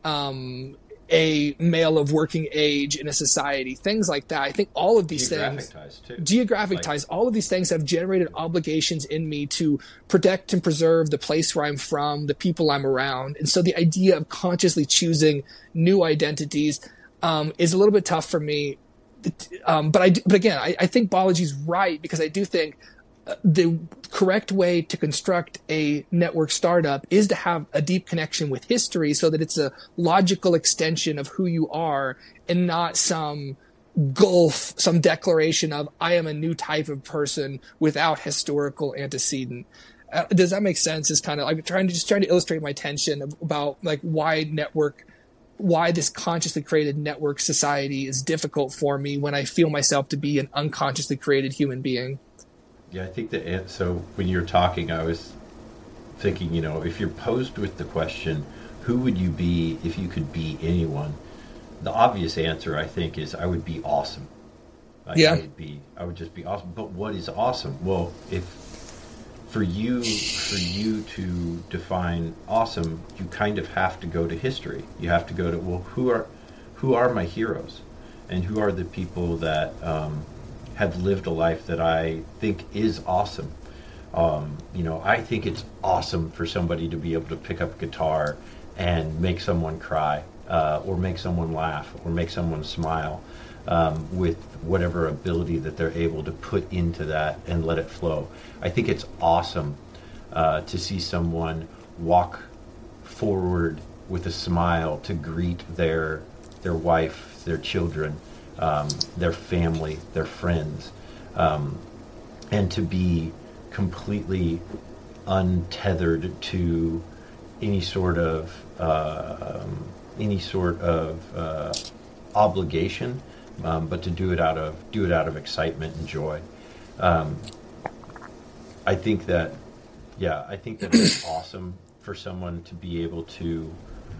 a male of working age in a society, things like that. I think all of these geographic ties, all of these things have generated obligations in me to protect and preserve the place where I'm from, the people I'm around. And so the idea of consciously choosing new identities is a little bit tough for me. But again, I think Balaji's right, because I do think the correct way to construct a network startup is to have a deep connection with history, so that it's a logical extension of who you are, and not some gulf, some declaration of I am a new type of person without historical antecedent. Does that make sense? Is kind of I'm trying to illustrate my tension about like why this consciously created network society is difficult for me when I feel myself to be an unconsciously created human being. Yeah, I think that, so when you're talking, I was thinking, if you're posed with the question, who would you be if you could be anyone? The obvious answer, I think, is I would be awesome. Yeah. I would just be awesome. But what is awesome? Well, if for you to define awesome, you kind of have to go to history. You have to go to, well, who are my heroes? And who are the people that have lived a life that I think is awesome? I think it's awesome for somebody to be able to pick up a guitar and make someone cry, or make someone laugh, or make someone smile, with whatever ability that they're able to put into that and let it flow. I think it's awesome to see someone walk forward with a smile to greet their wife, their children, their family, their friends, and to be completely untethered to any sort of obligation, but to do it out of excitement and joy. I think that it's awesome for someone to be able to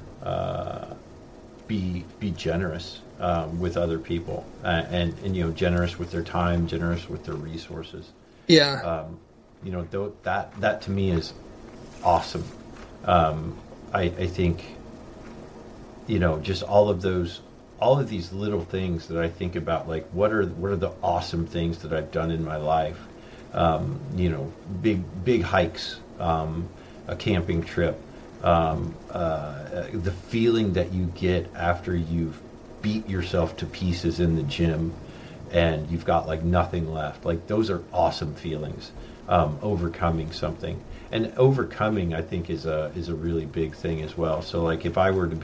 be generous with other people, and generous with their time, generous with their resources. Yeah. That to me is awesome. I think just all of these little things that I think about, like what are the awesome things that I've done in my life. Big hikes, a camping trip, the feeling that you get after you've beat yourself to pieces in the gym and you've got like nothing left. Like those are awesome feelings. Overcoming something, and overcoming, I think, is a really big thing as well. So like if I were to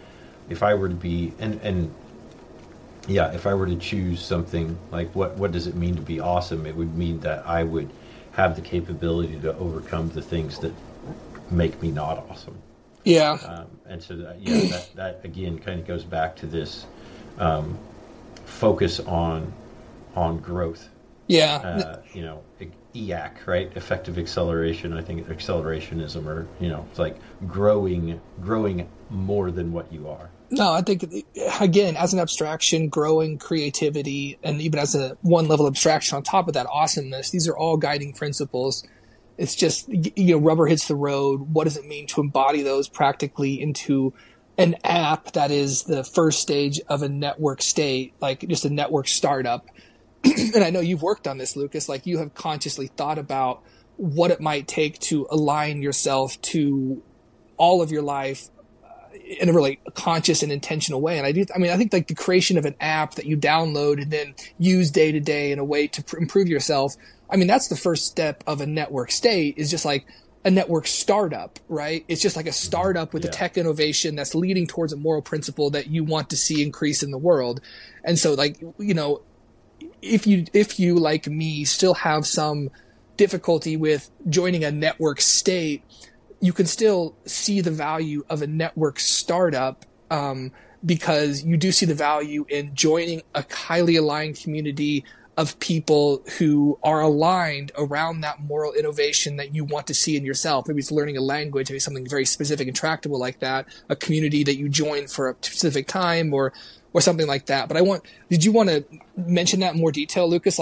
choose something, like what does it mean to be awesome? It would mean that I would have the capability to overcome the things that make me not awesome. Yeah. And so that again kind of goes back to this focus on growth. Yeah. EAC, right? Effective acceleration. I think accelerationism, or it's like growing more than what you are. No, I think, again, as an abstraction, growing creativity, and even as a one level abstraction on top of that, awesomeness, these are all guiding principles. It's just, rubber hits the road. What does it mean to embody those practically into an app that is the first stage of a network state, like just a network startup? And I know you've worked on this, Lucas, like you have consciously thought about what it might take to align yourself to all of your life in a really conscious and intentional way. And I think like the creation of an app that you download and then use day to day in a way to improve yourself. I mean, that's the first step of a network state, is just like a network startup, right? It's just like a startup with a tech innovation that's leading towards a moral principle that you want to see increase in the world. And so like, if you like me still have some difficulty with joining a network state, you can still see the value of a network startup, because you do see the value in joining a highly aligned community of people who are aligned around that moral innovation that you want to see in yourself. Maybe it's learning a language, maybe something very specific and tractable like that, a community that you join for a specific time or something like that. But did you want to mention that in more detail, Lucas? Like,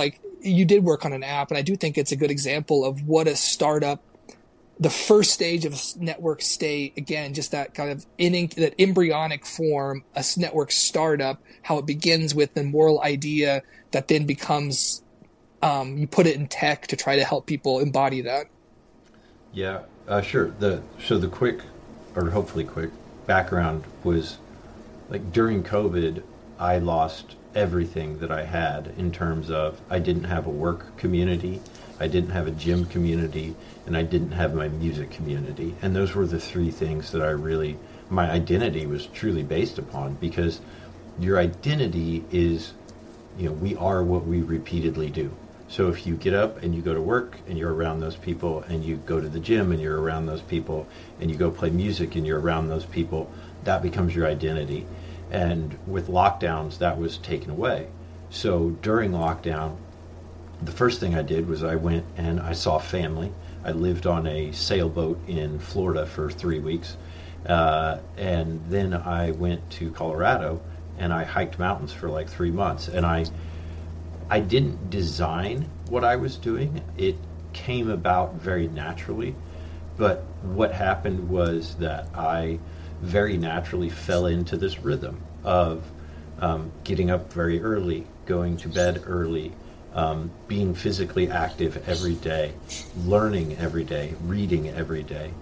you did work on an app, and I do think it's a good example of what a startup, the first stage of a network state, again, just that kind of that embryonic form, a network startup, how it begins with the moral idea that then becomes, you put it in tech to try to help people embody that. Yeah, sure. So the quick, or hopefully quick, background was, like, during COVID, I lost everything that I had in terms of I didn't have a work community, I didn't have a gym community, and I didn't have my music community. And those were the three things that my identity was truly based upon, because your identity is, we are what we repeatedly do. So if you get up and you go to work and you're around those people, and you go to the gym and you're around those people, and you go play music and you're around those people, that becomes your identity. And with lockdowns, that was taken away. So during lockdown, the first thing I did was I went and I saw family. I lived on a sailboat in Florida for 3 weeks. And then I went to Colorado and I hiked mountains for like 3 months. And I didn't design what I was doing. It came about very naturally. But what happened was that I very naturally fell into this rhythm of getting up very early, going to bed early, being physically active every day, learning every day, reading every day,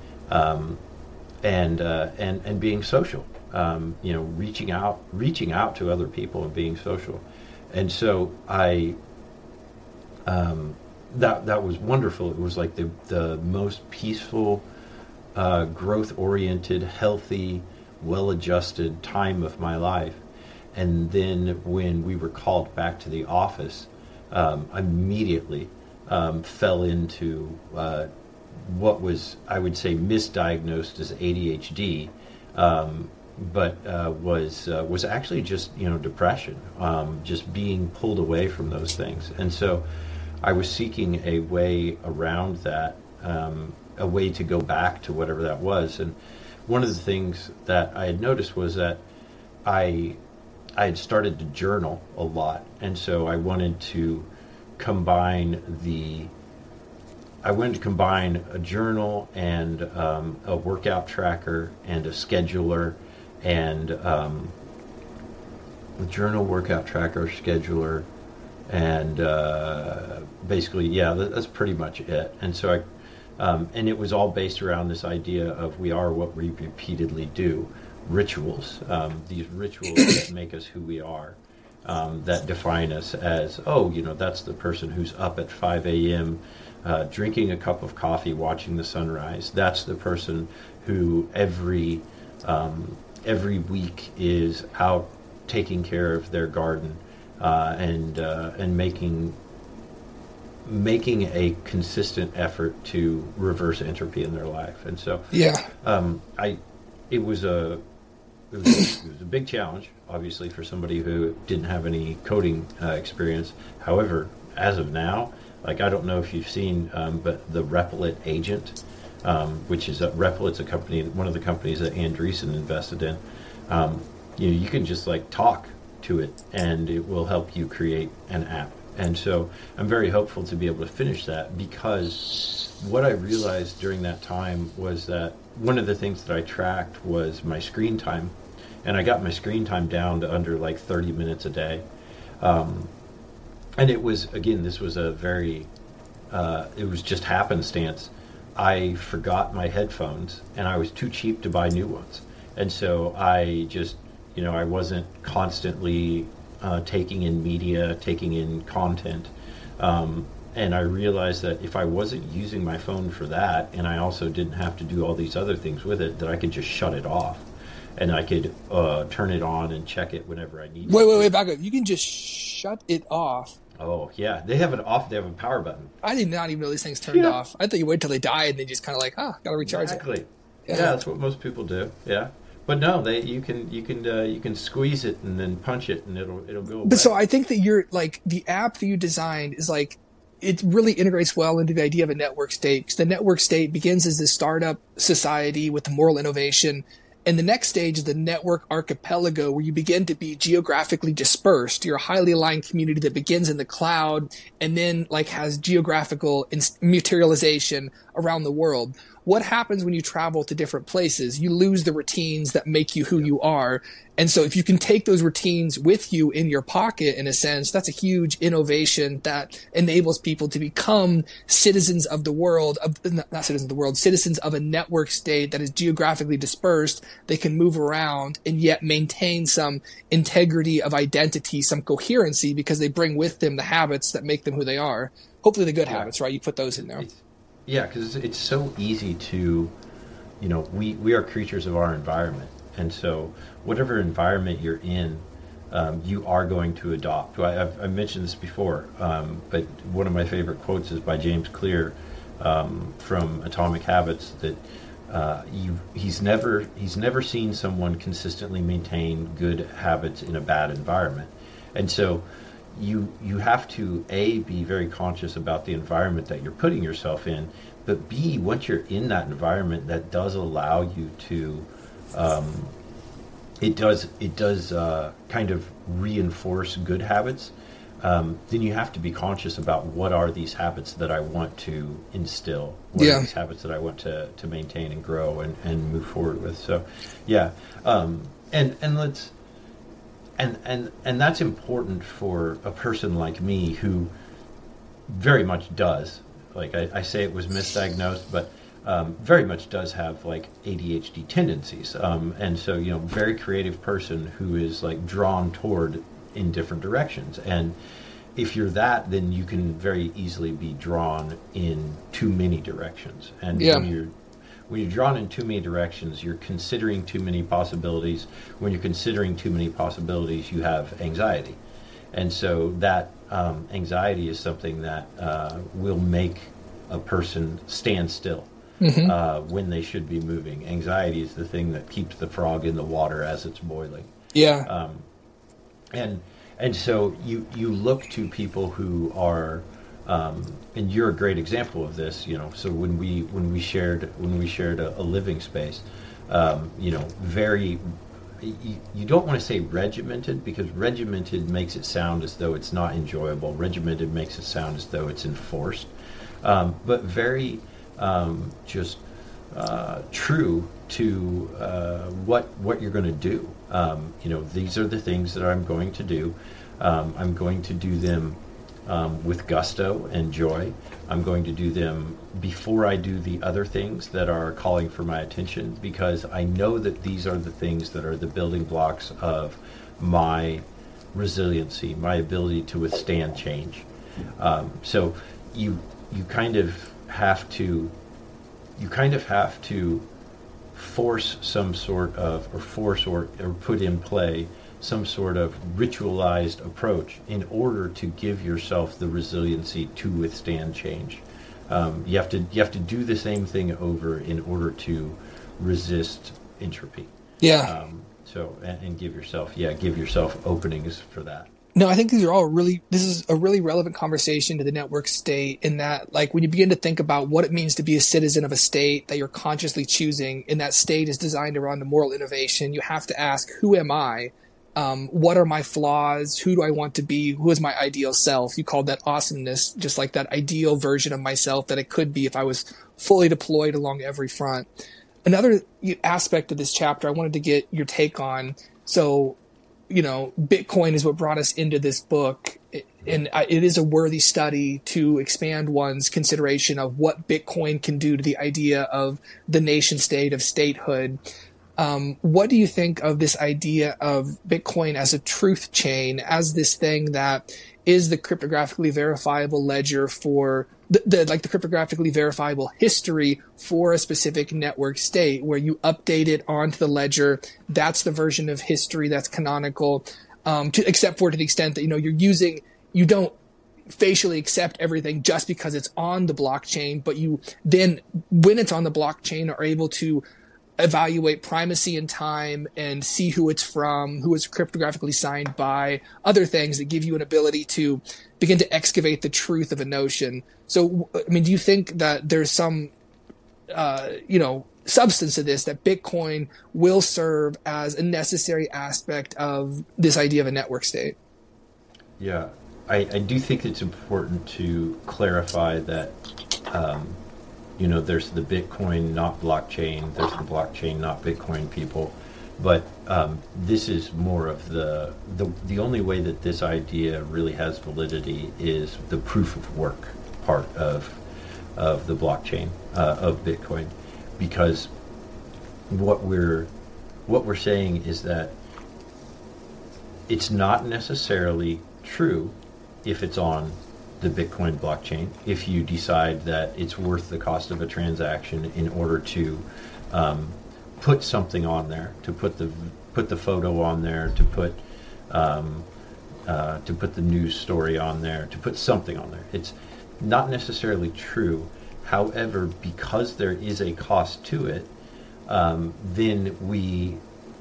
and being social. Reaching out to other people and being social. And so that was wonderful. It was like the most peaceful, growth-oriented, healthy, well-adjusted time of my life. And then when we were called back to the office, I immediately fell into what was, I would say, misdiagnosed as ADHD, but was actually just depression, just being pulled away from those things. And so I was seeking a way around that, a way to go back to whatever that was. And one of the things that I had noticed was that I had started to journal a lot, and so I wanted to combine a journal and a workout tracker and a scheduler, and a journal, workout tracker, scheduler, and basically, yeah, that's pretty much it. And so and it was all based around this idea of we are what we repeatedly do. Rituals, these rituals that make us who we are, that define us as, that's the person who's up at 5 a.m. Drinking a cup of coffee, watching the sunrise. That's the person who every week is out taking care of their garden and making a consistent effort to reverse entropy in their life. And so, it was a big challenge, obviously, for somebody who didn't have any coding experience. However, as of now, I don't know if you've seen, but the Replit agent, which is Replit's a company, one of the companies that Andreessen invested in. You can just talk to it, and it will help you create an app. And so I'm very hopeful to be able to finish that, because what I realized during that time was that one of the things that I tracked was my screen time, and I got my screen time down to under 30 minutes a day. And it was, again, this was a very, it was just happenstance. I forgot my headphones, and I was too cheap to buy new ones. And so I just, I wasn't constantly taking in media, taking in content. And I realized that if I wasn't using my phone for that, and I also didn't have to do all these other things with it, that I could just shut it off. And I could turn it on and check it whenever I need. Wait, back up. You can just shut it off. Oh, yeah. They have it off. They have a power button. I did not even know these things turned off. I thought you wait till they died and they just kind of got to recharge exactly. it. Yeah, that's what most people do. Yeah. But no, you can squeeze it and then punch it and it'll go away. But so I think that you're the app that you designed is it really integrates well into the idea of a network state, because the network state begins as this startup society with the moral innovation. And the next stage is the network archipelago, where you begin to be geographically dispersed. You're a highly aligned community that begins in the cloud and then like has geographical materialization around the world. What happens when you travel to different places? You lose the routines that make you who you are. And so if you can take those routines with you in your pocket, in a sense, that's a huge innovation that enables people to become citizens of the world, not citizens of the world, citizens of a network state that is geographically dispersed. They can move around and yet maintain some integrity of identity, some coherency, because they bring with them the habits that make them who they are. Hopefully the good habits, right? You put those in there. Yeah, because it's so easy to, we are creatures of our environment. And so whatever environment you're in, you are going to adopt. I've mentioned this before, but one of my favorite quotes is by James Clear from Atomic Habits, that he's never seen someone consistently maintain good habits in a bad environment. And so you have to, A, be very conscious about the environment that you're putting yourself in, but B, once you're in that environment, that does allow you to, it does kind of reinforce good habits. Then you have to be conscious about what are these habits that I want to instill, what are these habits that I want to maintain and grow and move forward with. So, yeah, and let's. And that's important for a person like me who very much does, like I say it was misdiagnosed, but very much does have like ADHD tendencies. And so, very creative person who is like drawn toward in different directions. And if you're that, then you can very easily be drawn in too many directions. And when you're drawn in too many directions, you're considering too many possibilities. When you're considering too many possibilities, you have anxiety. And so that anxiety is something that will make a person stand still when they should be moving. Anxiety is the thing that keeps the frog in the water as it's boiling. Yeah. And so you look to people who are, and you're a great example of this. So when we shared a living space, very. You don't want to say regimented, because regimented makes it sound as though it's not enjoyable. Regimented makes it sound as though it's enforced, but very just true to what you're going to do. These are the things that I'm going to do. I'm going to do them with gusto and joy. I'm going to do them before I do the other things that are calling for my attention, because I know that these are the things that are the building blocks of my resiliency, my ability to withstand change. So you kind of have to force some sort of, or put in play some sort of ritualized approach in order to give yourself the resiliency to withstand change. You have to do the same thing over in order to resist entropy. Yeah. And give yourself openings for that. No, I think this is a really relevant conversation to the network state, in that, like, when you begin to think about what it means to be a citizen of a state that you're consciously choosing, and that state is designed around a moral innovation, you have to ask, who am I? What are my flaws? Who do I want to be? Who is my ideal self? You called that awesomeness, just like that ideal version of myself that it could be if I was fully deployed along every front. Another aspect of this chapter I wanted to get your take on. So, Bitcoin is what brought us into this book, and it is a worthy study to expand one's consideration of what Bitcoin can do to the idea of the nation state, of statehood. What do you think of this idea of Bitcoin as a truth chain, as this thing that is the cryptographically verifiable ledger for the cryptographically verifiable history for a specific network state, where you update it onto the ledger? That's the version of history that's canonical, except to the extent that, you don't facially accept everything just because it's on the blockchain, but you then, when it's on the blockchain, are able to evaluate primacy in time and see who it's from, who it's cryptographically signed by, other things that give you an ability to begin to excavate the truth of a notion. So, do you think that there's some, substance to this, that Bitcoin will serve as a necessary aspect of this idea of a network state. Yeah, I do think it's important to clarify that, there's the Bitcoin, not blockchain. There's the blockchain, not Bitcoin people. But this is more of the only way that this idea really has validity is the proof of work part of the blockchain, of Bitcoin. Because what we're saying is that it's not necessarily true if it's on the Bitcoin blockchain, if you decide that it's worth the cost of a transaction in order to put something on there, to put the photo on there, to put the news story on there, to put something on there. It's not necessarily true. However, because there is a cost to it, then we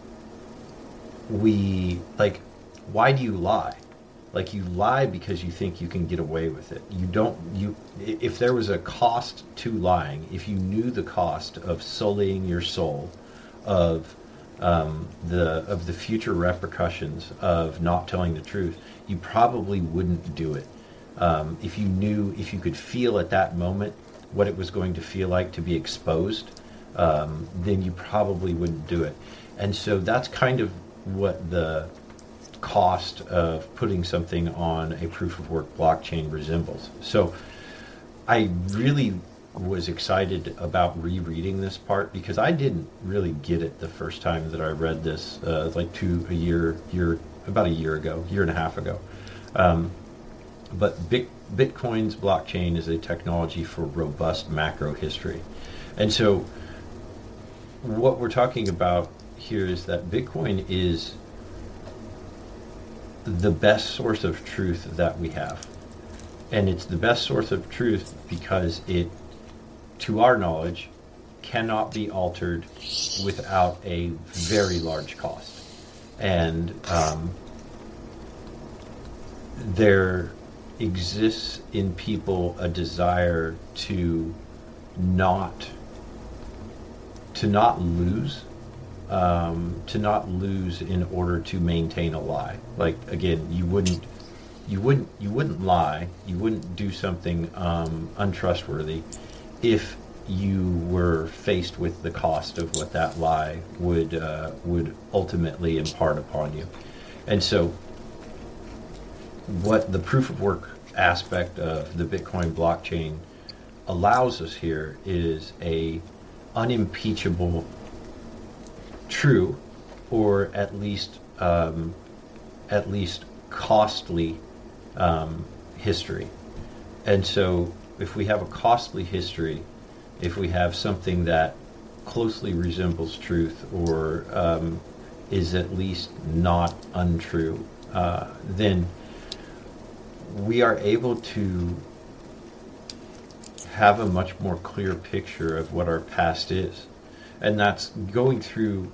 like, why do you lie? Like, you lie because you think you can get away with it. If there was a cost to lying, if you knew the cost of sullying your soul, of the future repercussions of not telling the truth, you probably wouldn't do it. If you could feel at that moment what it was going to feel like to be exposed, then you probably wouldn't do it. And so that's kind of what the cost of putting something on a proof of work blockchain resembles. So I really was excited about rereading this part because I didn't really get it the first time that I read this, about a year and a half ago. But Bitcoin's blockchain is a technology for robust macro history. And so what we're talking about here is that Bitcoin is the best source of truth that we have. And it's the best source of truth because it, to our knowledge, cannot be altered without a very large cost. And there exists in people a desire to not lose, in order to maintain a lie. Like, again, you wouldn't lie, you wouldn't do something untrustworthy if you were faced with the cost of what that lie would ultimately impart upon you. And so what the proof of work aspect of the Bitcoin blockchain allows us here is a unimpeachable true, or at least costly history. And so if we have a costly history, if we have something that closely resembles truth, or is at least not untrue, then we are able to have a much more clear picture of what our past is. And that's going through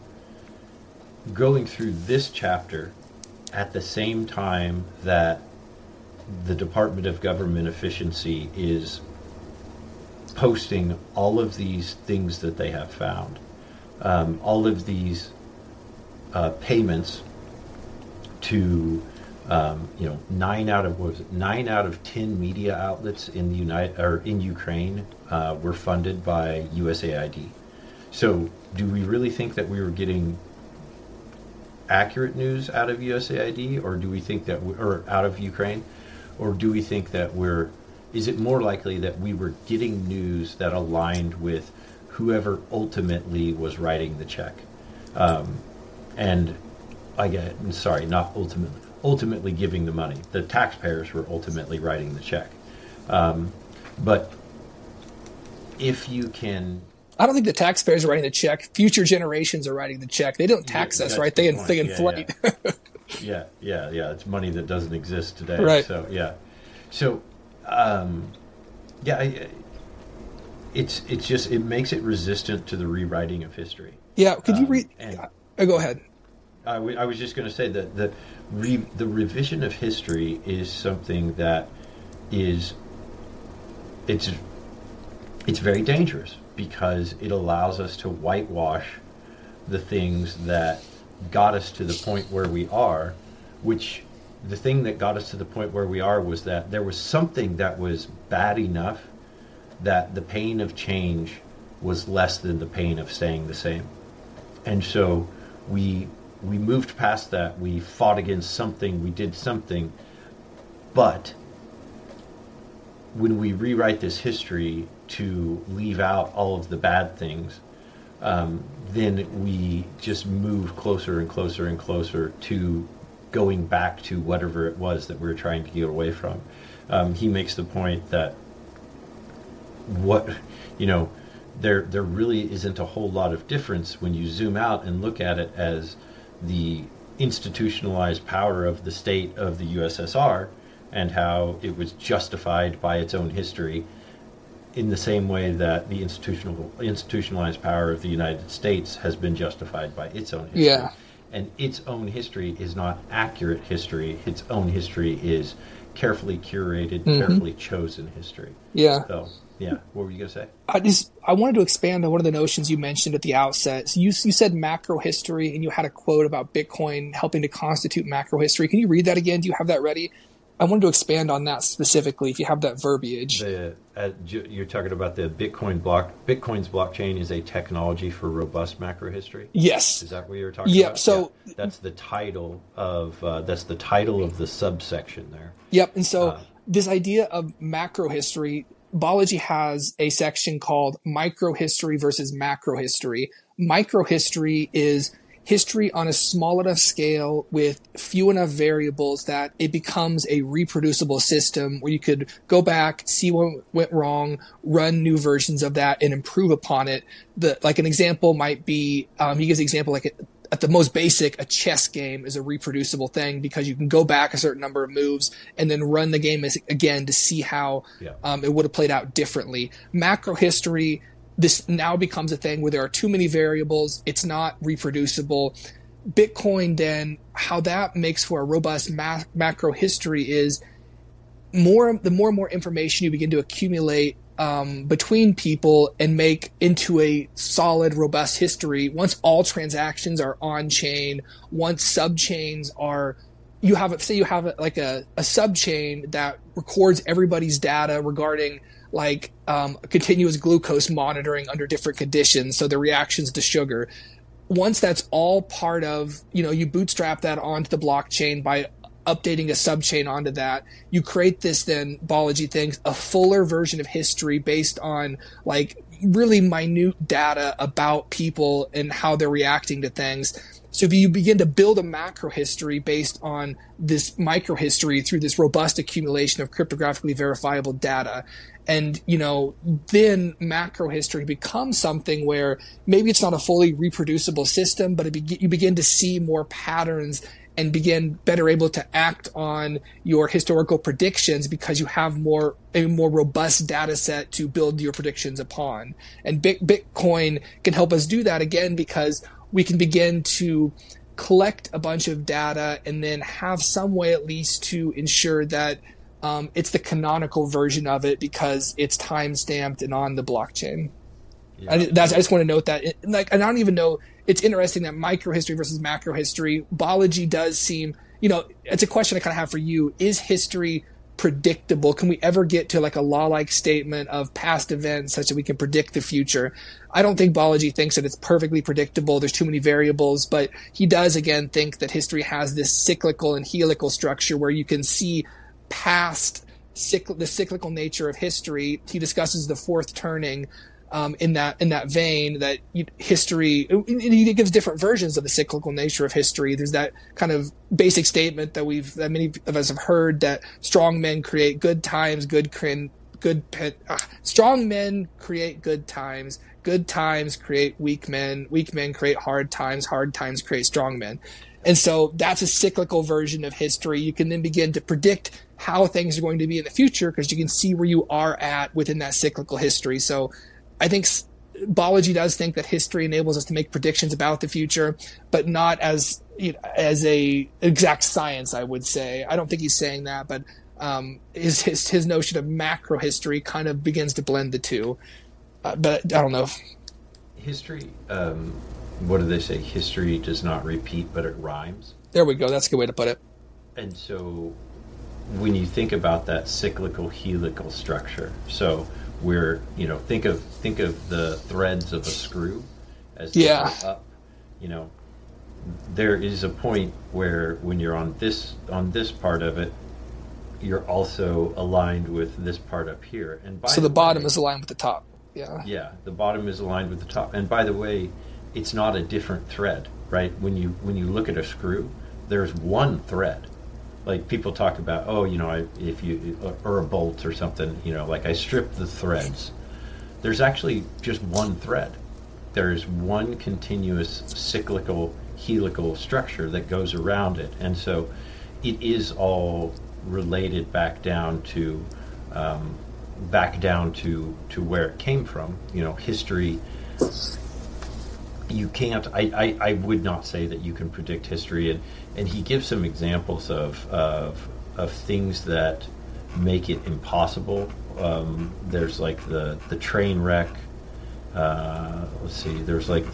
this chapter at the same time that the Department of Government Efficiency is posting all of these things that they have found, all of these payments to 9 out of 10 media outlets in in Ukraine were funded by USAID. So, do we really think that we were getting accurate news out of USAID, or do we think that or out of Ukraine, or do we think that is it more likely that we were getting news that aligned with whoever ultimately was writing the check? Not ultimately giving the money. The taxpayers were ultimately writing the check. But if you can... I don't think the taxpayers are writing the check. Future generations are writing the check. They don't tax us, right? They inflate. Yeah. It's money that doesn't exist today. Right. So, yeah. So, it makes it resistant to the rewriting of history. Yeah. Could you read? Go ahead. I was just going to say that the revision of history is something that it's very dangerous, because it allows us to whitewash the things that got us to the point where we are, which the thing that got us to the point where we are was that there was something that was bad enough that the pain of change was less than the pain of staying the same. And so we moved past that. We fought against something. We did something. But when we rewrite this history to leave out all of the bad things, then we just move closer and closer and closer to going back to whatever it was that we were trying to get away from. He makes the point that there really isn't a whole lot of difference when you zoom out and look at it as the institutionalized power of the state of the USSR and how it was justified by its own history, in the same way that the institutionalized power of the United States has been justified by its own history. Yeah. And its own history is not accurate history. Its own history is carefully curated, carefully chosen history. Yeah. So, yeah. What were you going to say? I wanted to expand on one of the notions you mentioned at the outset. So you said macro history, and you had a quote about Bitcoin helping to constitute macro history. Can you read that again? Do you have that ready? I wanted to expand on that specifically, if you have that verbiage. You're talking about the Bitcoin's blockchain is a technology for robust macro history? Yes. Is that what you're talking about? So that's the title of the subsection there. Yep. And so this idea of macro history, Balaji has a section called micro history versus macro history. Micro history is history on a small enough scale with few enough variables that it becomes a reproducible system where you could go back, see what went wrong, run new versions of that, and improve upon it. Like an example might be, he gives an example like at the most basic, a chess game is a reproducible thing because you can go back a certain number of moves and then run the game again to see how it would have played out differently. Macro history, this now becomes a thing where there are too many variables. It's not reproducible. Bitcoin, then, how that makes for a robust macro history is the more and more information you begin to accumulate between people and make into a solid, robust history. Once all transactions are on chain, once subchains are, you have a subchain that records everybody's data regarding like continuous glucose monitoring under different conditions, so the reactions to sugar. Once that's all part of, you bootstrap that onto the blockchain by updating a subchain onto that, you create this, then Balaji thinks, a fuller version of history based on like really minute data about people and how they're reacting to things. So if you begin to build a macro history based on this micro history through this robust accumulation of cryptographically verifiable data, and, then macro history becomes something where maybe it's not a fully reproducible system, but you begin to see more patterns and begin better able to act on your historical predictions because you have a more robust data set to build your predictions upon. And Bitcoin can help us do that again because we can begin to collect a bunch of data and then have some way at least to ensure that it's the canonical version of it because it's time-stamped and on the blockchain. Yeah. I just want to note that. And I don't even know. It's interesting that micro history versus macro history. Balaji does seem, it's a question I kind of have for you. Is history predictable? Can we ever get to like a law-like statement of past events such that we can predict the future? I don't think Balaji thinks that it's perfectly predictable. There's too many variables, but he does again think that history has this cyclical and helical structure where you can see past the cyclical nature of history. He discusses the fourth turning in that vein, that history, he gives different versions of the cyclical nature of history. There's that kind of basic statement that many of us have heard, that strong men create good times, strong men create good times create weak men create hard times create strong men. And so that's a cyclical version of history. You can then begin to predict how things are going to be in the future because you can see where you are at within that cyclical history. So I think Balaji does think that history enables us to make predictions about the future, but not as a exact science, I would say. I don't think he's saying that, but his notion of macro history kind of begins to blend the two. but I don't know. History, what do they say? History does not repeat, but it rhymes. There we go. That's a good way to put it. And so when you think about that cyclical helical structure, so we're, think of the threads of a screw as they go up. There is a point where when you're on this part of it, you're also aligned with this part up here. And so the bottom is aligned with the top. Yeah, the bottom is aligned with the top. And by the way, it's not a different thread, right? When you look at a screw, there's one thread. Like people talk about, or a bolt or something, like I stripped the threads. There's actually just one thread. There's one continuous cyclical helical structure that goes around it. And so it is all related back down to where it came from. History, you can't, I would not say that you can predict history, and he gives some examples of things that make it impossible. There's like the train wreck. Let's see. There's like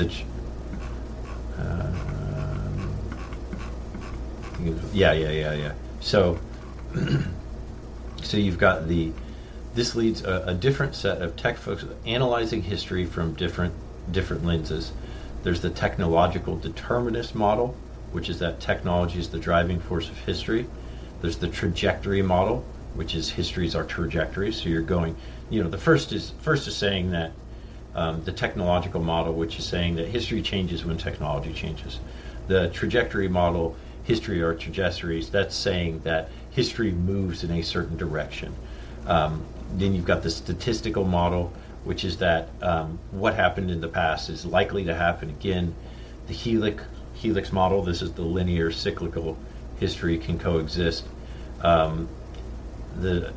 yeah. So you've got this leads a different set of tech folks analyzing history from different lenses. There's the technological determinist model, which is that technology is the driving force of history. There's the trajectory model, which is history's our trajectory. So you're going, the first is saying that the technological model, which is saying that history changes when technology changes. The trajectory model, history are trajectories, that's saying that history moves in a certain direction. Then you've got the statistical model, which is that what happened in the past is likely to happen again. The helix model, this is the linear cyclical history can coexist. The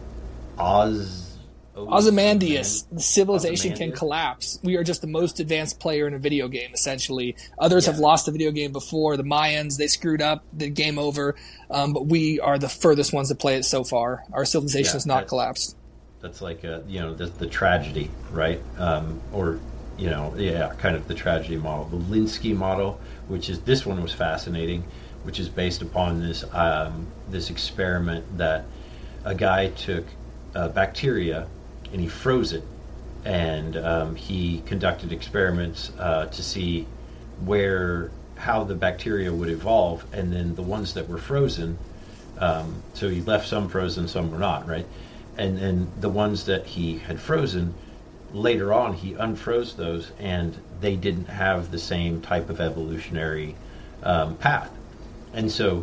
Ozymandias, the civilization can collapse. We are just the most advanced player in a video game, essentially. Others have lost the video game before. The Mayans, they screwed up, the game over. But we are the furthest ones to play it so far. Our civilization has not collapsed. That's like the tragedy, right? Kind of the tragedy model. The Linsky model, this one was fascinating, which is based upon this experiment that a guy took bacteria and he froze it, and he conducted experiments to see how the bacteria would evolve, and then the ones that were frozen, so he left some frozen, some were not, right? And the ones that he had frozen, later on he unfroze those, and they didn't have the same type of evolutionary path. And so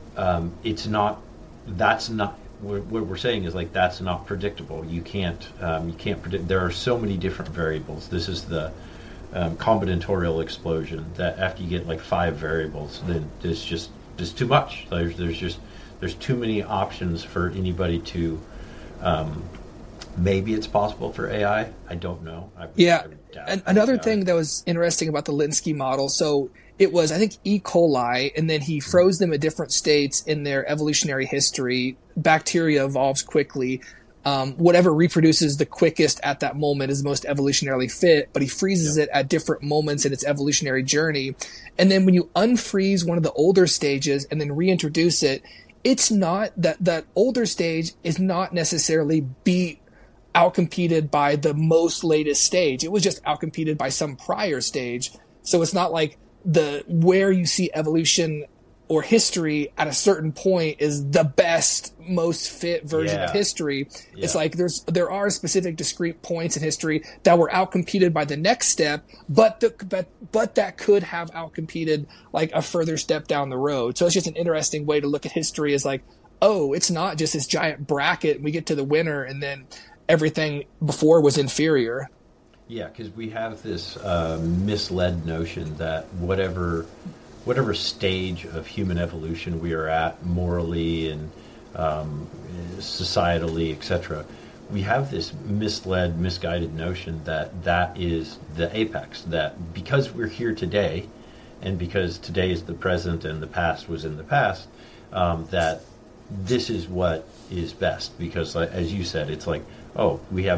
that's not what we're saying is like that's not predictable. You can't predict. There are so many different variables. This is the combinatorial explosion that after you get like 5 variables, then there's too much. There's too many options for anybody to. Maybe it's possible for AI. I don't know. And another thing that was interesting about the Linsky model, so it was, I think, E. coli, and then he froze them at different states in their evolutionary history. Bacteria evolves quickly. Whatever reproduces the quickest at that moment is the most evolutionarily fit, but he freezes it at different moments in its evolutionary journey. And then when you unfreeze one of the older stages and then reintroduce it, it's not that older stage is not necessarily outcompeted by the most latest stage. It was just outcompeted by some prior stage. So it's not like where you see evolution or history at a certain point is the best, most fit version of history. Yeah. It's like there are specific discrete points in history that were outcompeted by the next step, but that could have outcompeted like a further step down the road. So it's just an interesting way to look at history is like, oh, it's not just this giant bracket and we get to the winner and then everything before was inferior. Yeah, because we have this misled notion that whatever stage of human evolution we are at, morally and societally, etc., we have this misled, misguided notion that is the apex, that because we're here today, and because today is the present and the past was in the past, that this is what is best. Because, as you said, it's like, oh, we have this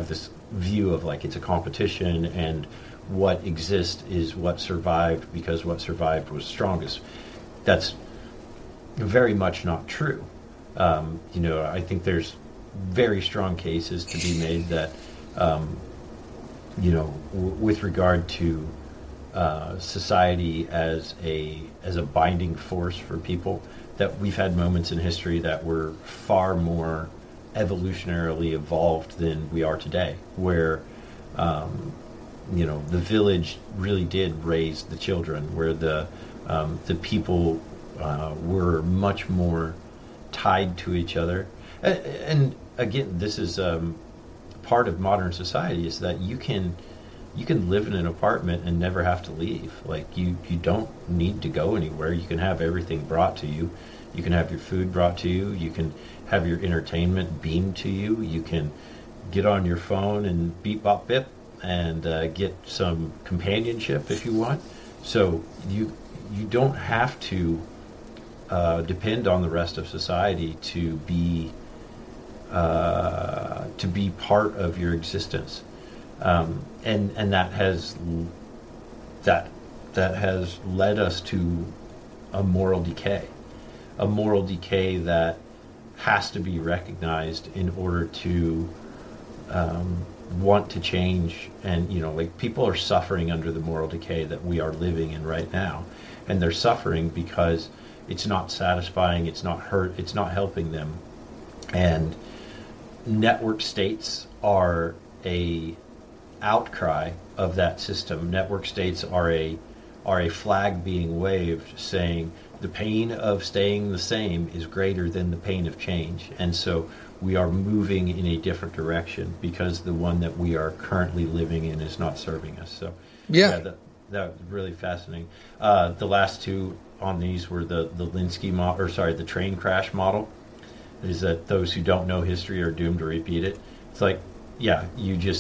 view of like it's a competition and what exists is what survived because what survived was strongest. That's very much not true. I think there's very strong cases to be made that, with regard to society as a binding force for people, that we've had moments in history that were far more evolutionarily evolved than we are today, where the village really did raise the children, where the people were much more tied to each other. And again, this is part of modern society, is that you can live in an apartment and never have to leave. Like you don't need to go anywhere. You can have everything brought to you. You can have your food brought to you. You can have your entertainment beamed to you. You can get on your phone and beep bop bip and get some companionship if you want. So you don't have to depend on the rest of society to be part of your existence, and that has led us to a moral decay that has to be recognized in order to want to change. And people are suffering under the moral decay that we are living in right now, and they're suffering because it's not satisfying, it's not helping them. And network states are a outcry of that system. Network states are a flag being waved saying the pain of staying the same is greater than the pain of change. And so we are moving in a different direction because the one that we are currently living in is not serving us. So that was really fascinating. The last two on these were the Linsky model, the train crash model. Is that those who don't know history are doomed to repeat it. It's like, if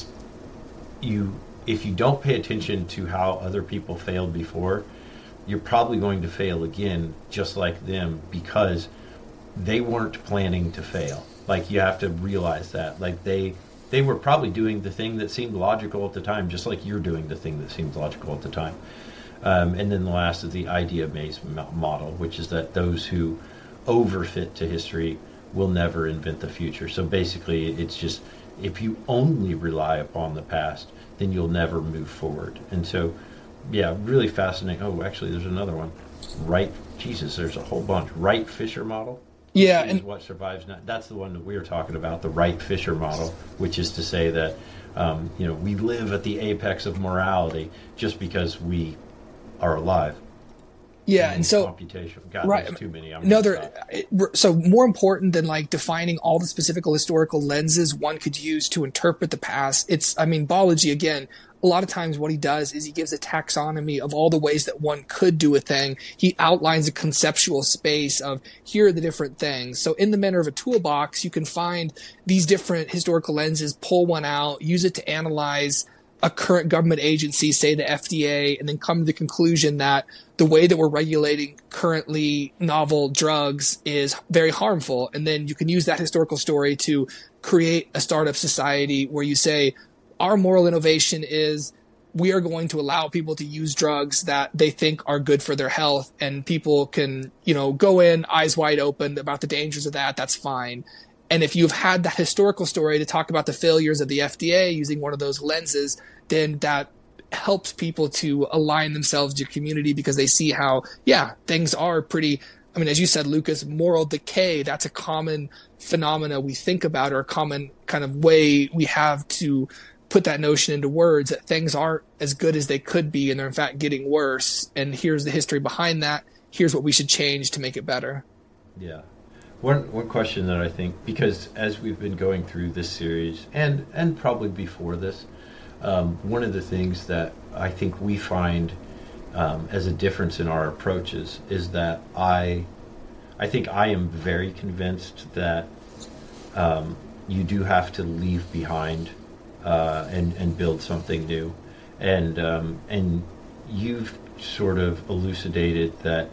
you don't pay attention to how other people failed before, you're probably going to fail again just like them, because they weren't planning to fail. Like, you have to realize that. Like, they were probably doing the thing that seemed logical at the time, just like you're doing the thing that seems logical at the time. And then the last is the idea maze model, which is that those who overfit to history will never invent the future. So basically, it's just, if you only rely upon the past, then you'll never move forward. And so, really fascinating. Oh, actually, there's another one. There's a whole bunch. Wright-Fisher model. Yeah, and what survives now. That's the one that we were talking about, the Wright-Fisher model, which is to say that we live at the apex of morality just because we are alive. Yeah, and so computation. God, right, there's too many. So more important than like defining all the specific historical lenses one could use to interpret the past. Balaji, again, a lot of times what he does is he gives a taxonomy of all the ways that one could do a thing. He outlines a conceptual space of here are the different things. So in the manner of a toolbox, you can find these different historical lenses, pull one out, use it to analyze a current government agency, say the FDA, and then come to the conclusion that the way that we're regulating currently novel drugs is very harmful. And then you can use that historical story to create a startup society where you say, our moral innovation is we are going to allow people to use drugs that they think are good for their health, and people can, go in eyes wide open about the dangers of that. That's fine. And if you've had that historical story to talk about the failures of the FDA using one of those lenses, then that helps people to align themselves to your community, because they see how, things are pretty, as you said, Lucas, moral decay, that's a common phenomena we think about, or a common kind of way we have to put that notion into words, that things aren't as good as they could be, and they're in fact getting worse. And here's the history behind that. Here's what we should change to make it better. Yeah. One question that I think, because as we've been going through this series, and probably before this, one of the things that I think we find as a difference in our approaches is that I think I am very convinced that you do have to leave behind and build something new, and you've sort of elucidated that,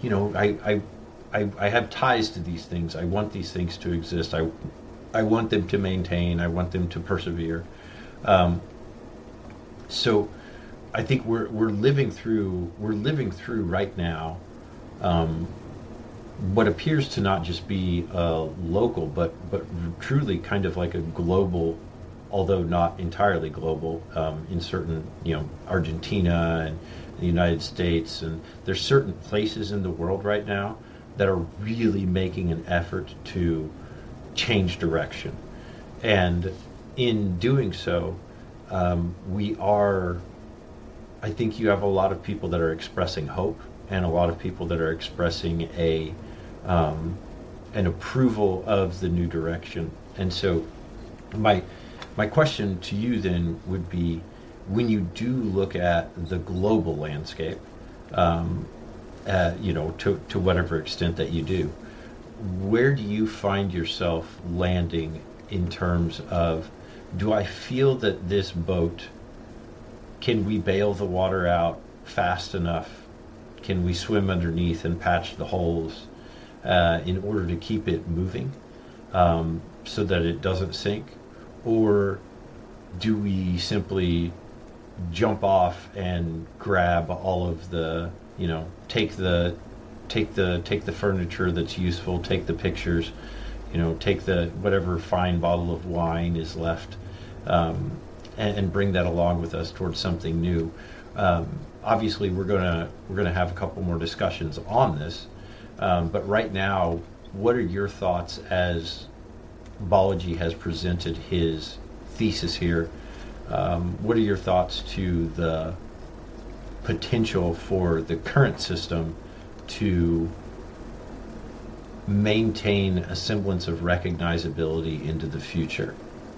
I have ties to these things. I want these things to exist. I want them to maintain. I want them to persevere. So I think we're living through right now what appears to not just be local, but truly kind of like a global, although not entirely global, in certain, Argentina and the United States, and there's certain places in the world right now that are really making an effort to change direction, and in doing so, I think you have a lot of people that are expressing hope, and a lot of people that are expressing an approval of the new direction. And so my question to you then would be, when you do look at the global landscape, to whatever extent that you do, where do you find yourself landing in terms of, do I feel that this boat, can we bail the water out fast enough? Can we swim underneath and patch the holes in order to keep it moving so that it doesn't sink? Or do we simply jump off and grab all of the, take the furniture that's useful, take the pictures, take the whatever fine bottle of wine is left, and bring that along with us towards something new? Obviously, we're gonna have a couple more discussions on this, but right now, what are your thoughts as Balaji has presented his thesis here? What are your thoughts to the potential for the current system to maintain a semblance of recognizability into the future?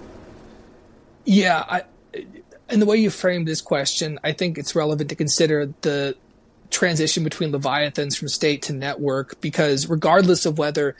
Yeah, and the way you framed this question, I think it's relevant to consider the transition between Leviathans from state to network, because regardless of whether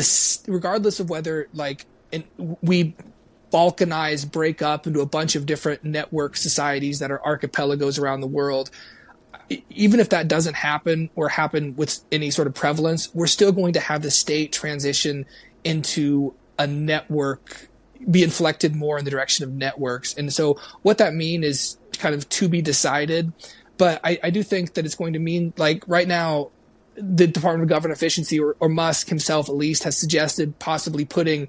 we balkanize, break up into a bunch of different network societies that are archipelagos around the world, even if that doesn't happen or happen with any sort of prevalence, we're still going to have the state transition into a network, be inflected more in the direction of networks. And so what that means is kind of to be decided. But I do think that it's going to mean, like right now, the Department of Government Efficiency, or Musk himself at least, has suggested possibly putting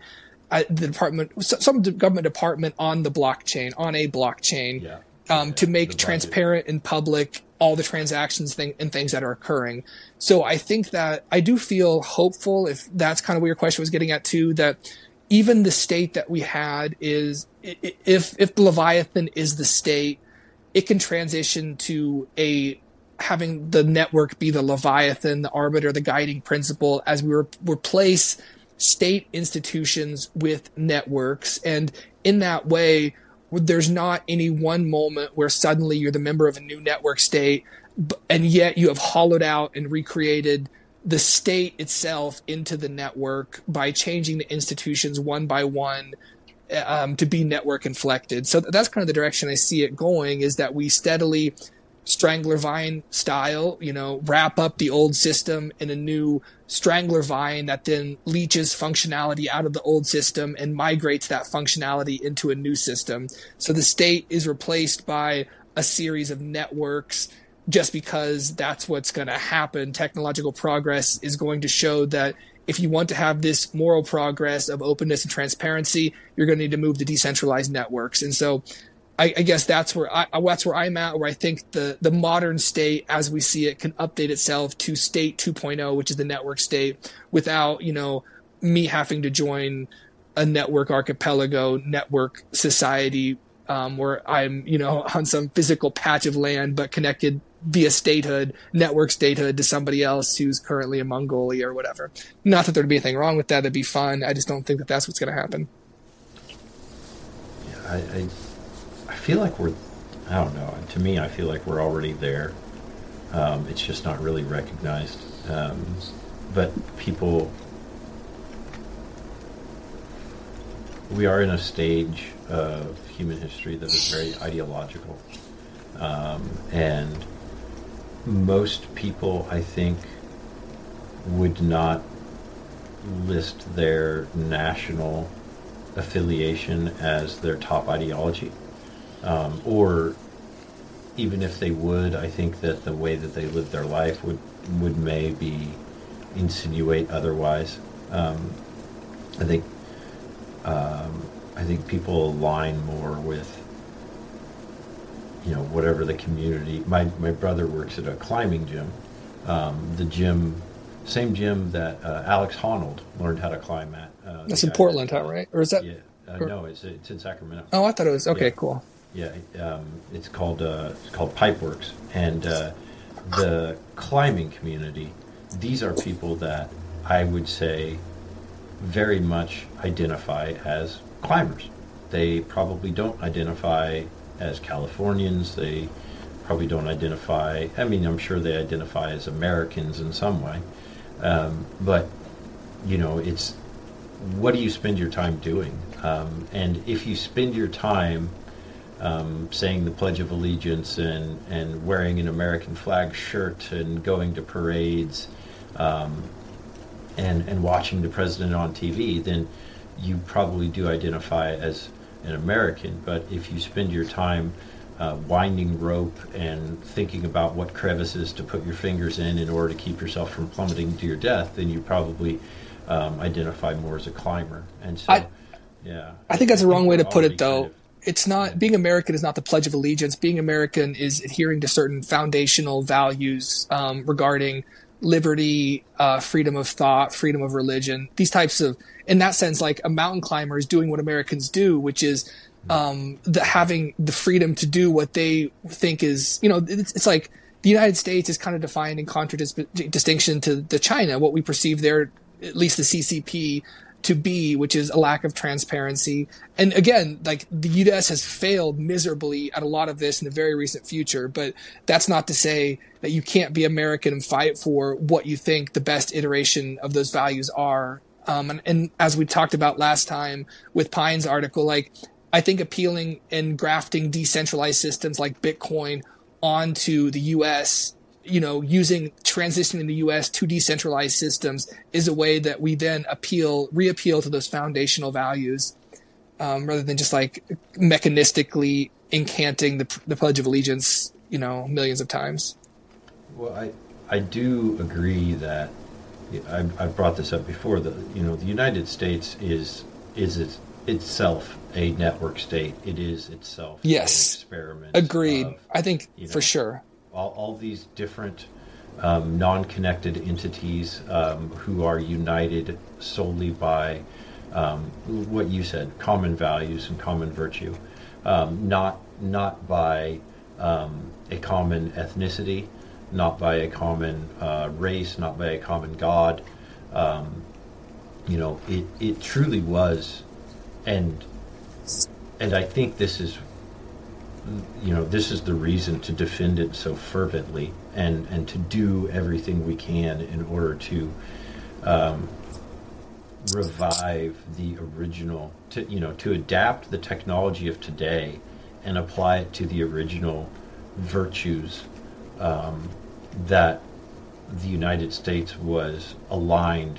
some government department on a blockchain, to make transparent and public all the transactions and things that are occurring. So I think that I do feel hopeful, if that's kind of what your question was getting at too, that even the state that we had is, if the Leviathan is the state, it can transition to having the network be the Leviathan, the arbiter, the guiding principle, as we replace state institutions with networks. And in that way, there's not any one moment where suddenly you're the member of a new network state, and yet you have hollowed out and recreated the state itself into the network by changing the institutions one by one to be network inflected. So that's kind of the direction I see it going, is that we steadily, Strangler Vine style, wrap up the old system in a new Strangler Vine that then leaches functionality out of the old system and migrates that functionality into a new system. So the state is replaced by a series of networks, just because that's what's going to happen. Technological progress is going to show that if you want to have this moral progress of openness and transparency, you're going to need to move to decentralized networks. And so I guess that's where I'm at, where I think the modern state, as we see it, can update itself to state 2.0, which is the network state, without, me having to join a network archipelago, network society, where I'm, on some physical patch of land, but connected via network statehood, to somebody else who's currently in Mongolia or whatever. Not that there'd be anything wrong with that. That'd be fun. I just don't think that that's what's going to happen. Yeah, I feel like I don't know. To me, I feel like we're already there. It's just not really recognized. But we are in a stage of human history that is very ideological. And most people, I think, would not list their national affiliation as their top ideology. or even if they would, I think that the way that they live their life would maybe insinuate otherwise. I think I think people align more with, whatever the community. My brother works at a climbing gym, same gym that Alex Honnold learned how to climb at. That's in Portland, right? Or is that? Yeah, no, it's in Sacramento. Oh, I thought it was. Okay, cool. Yeah, it's called Pipeworks, and the climbing community. These are people that I would say very much identify as climbers. They probably don't identify as Californians. They probably don't identify. I mean, I'm sure they identify as Americans in some way, but it's what do you spend your time doing? And if you spend your time saying the Pledge of Allegiance and wearing an American flag shirt and going to parades and watching the president on TV, then you probably do identify as an American. But if you spend your time winding rope and thinking about what crevices to put your fingers in order to keep yourself from plummeting to your death, then you probably identify more as a climber. And so, I think that's the wrong way to put it, though. It's not, being American is not the Pledge of Allegiance. Being American is adhering to certain foundational values regarding liberty, freedom of thought, freedom of religion, these types of, in that sense, like a mountain climber is doing what Americans do, which is having the freedom to do what they think is, it's like the United States is kind of defined in contradistinction to the China, what we perceive there, at least the CCP, to be, which is a lack of transparency. And again, like the U.S. has failed miserably at a lot of this in the very recent future, but that's not to say that you can't be American and fight for what you think the best iteration of those values are. And as we talked about last time with Pine's article, like I think appealing and grafting decentralized systems like Bitcoin onto the U.S., transitioning the U.S. to decentralized systems is a way that we then reappeal to those foundational values, rather than just like mechanistically incanting the Pledge of Allegiance, millions of times. Well, I do agree that I brought this up before. The United States is itself a network state. It is itself an experiment. Agreed. I think for sure. All these different non-connected entities who are united solely by what you said, common values and common virtue, not by a common ethnicity, not by a common race, not by a common god. It truly was, and I think this is the reason to defend it so fervently and to do everything we can in order to revive the original, to adapt the technology of today and apply it to the original virtues that the United States was aligned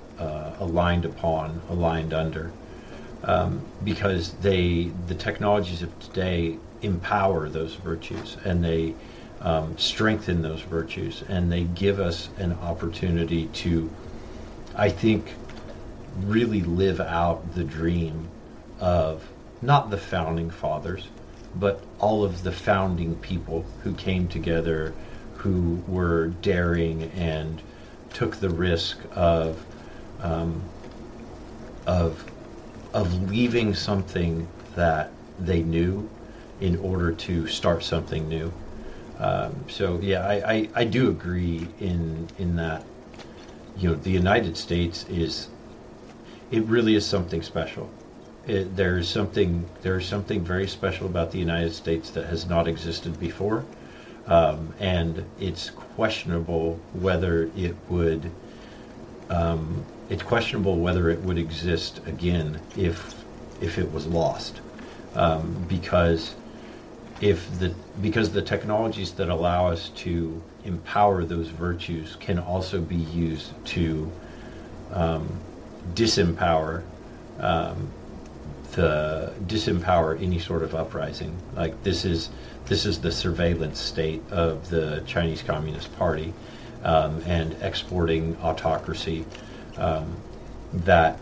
under. Because the technologies of today empower those virtues, and they strengthen those virtues, and they give us an opportunity to, I think, really live out the dream of not the founding fathers, but all of the founding people who came together, who were daring and took the risk of leaving something that they knew in order to start something new. I do agree in that, the United States it really is something special. There's something very special about the United States that has not existed before, and it's questionable whether it would. It's questionable whether it would exist again if it was lost, because the technologies that allow us to empower those virtues can also be used to disempower disempower any sort of uprising. Like this is the surveillance state of the Chinese Communist Party, and exporting autocracy. That,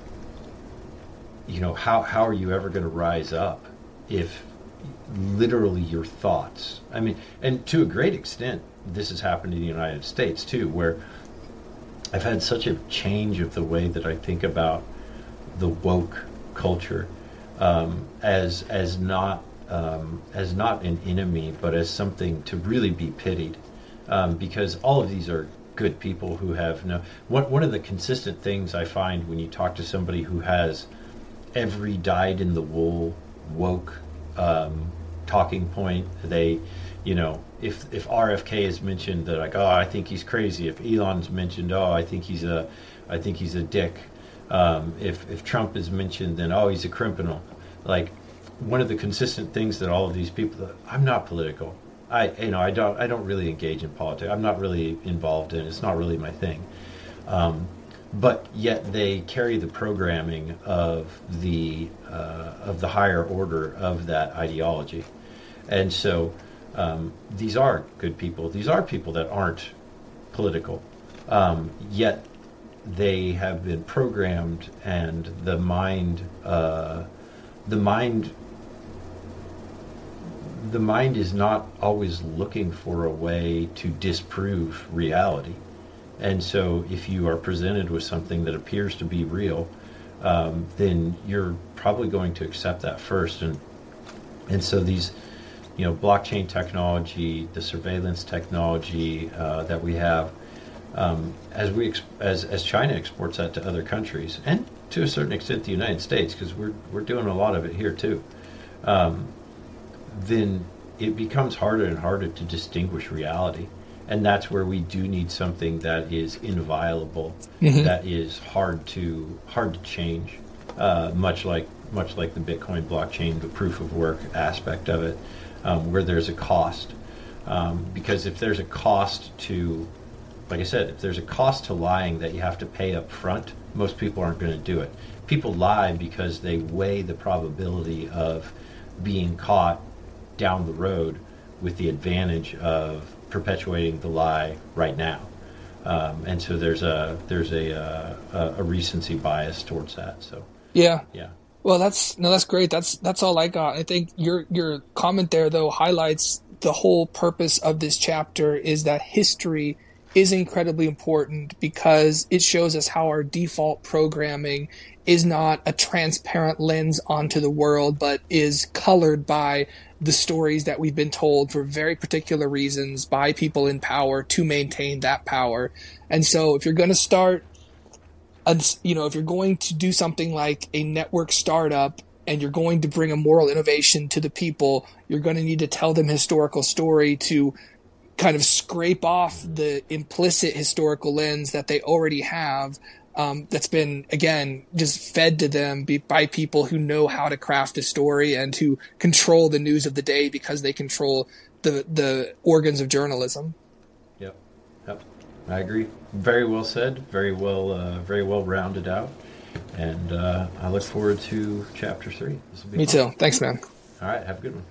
how are you ever going to rise up if literally your thoughts? I mean, and to a great extent, this has happened in the United States too, where I've had such a change of the way that I think about the woke culture, as not an enemy, but as something to really be pitied, because all of these are good people who have no. One of the consistent things I find when you talk to somebody who has every dyed-in-the-wool woke talking point, they, if RFK is mentioned, they're like, oh, I think he's crazy. If Elon's mentioned, oh, I think he's a dick. If Trump is mentioned, then oh, he's a criminal. Like, one of the consistent things that all of these people, I'm not political. I don't really engage in politics. I'm not really involved in it. It's not really my thing. But yet they carry the programming of the higher order of that ideology, and so these are good people. These are people that aren't political, yet they have been programmed, and the mind is not always looking for a way to disprove reality. And so if you are presented with something that appears to be real, then you're probably going to accept that first. And so these, blockchain technology, the surveillance technology that we have, as China exports that to other countries, and to a certain extent the United States, because we're doing a lot of it here too, then it becomes harder and harder to distinguish reality. And that's where we do need something that is inviolable, that is hard to change, much like the Bitcoin blockchain, the proof of work aspect of it, where there's a cost. Because if there's a cost to, like I said, if there's a cost to lying that you have to pay up front, most people aren't going to do it. People lie because they weigh the probability of being caught down the road with the advantage of perpetuating the lie right now, and so there's a recency bias towards that. So yeah. Well, that's great. That's all I got. I think your comment there though highlights the whole purpose of this chapter is that history is incredibly important because it shows us how our default programming is not a transparent lens onto the world, but is colored by the stories that we've been told for very particular reasons by people in power to maintain that power. And so if you're going to start, if you're going to do something like a network startup and you're going to bring a moral innovation to the people, you're going to need to tell them historical story to kind of scrape off the implicit historical lens that they already have, that's been, again, just fed to them by people who know how to craft a story and who control the news of the day because they control the organs of journalism. Yep. I agree. Very well said. Very well rounded out. And I look forward to Chapter 3. Me too. Thanks, man. All right. Have a good one.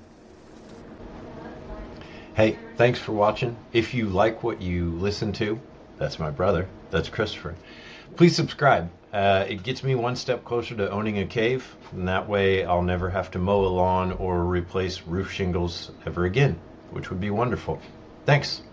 Hey, thanks for watching. If you like what you listen to, that's my brother. That's Christopher. Please subscribe. It gets me one step closer to owning a cave, and that way I'll never have to mow a lawn or replace roof shingles ever again, which would be wonderful. Thanks.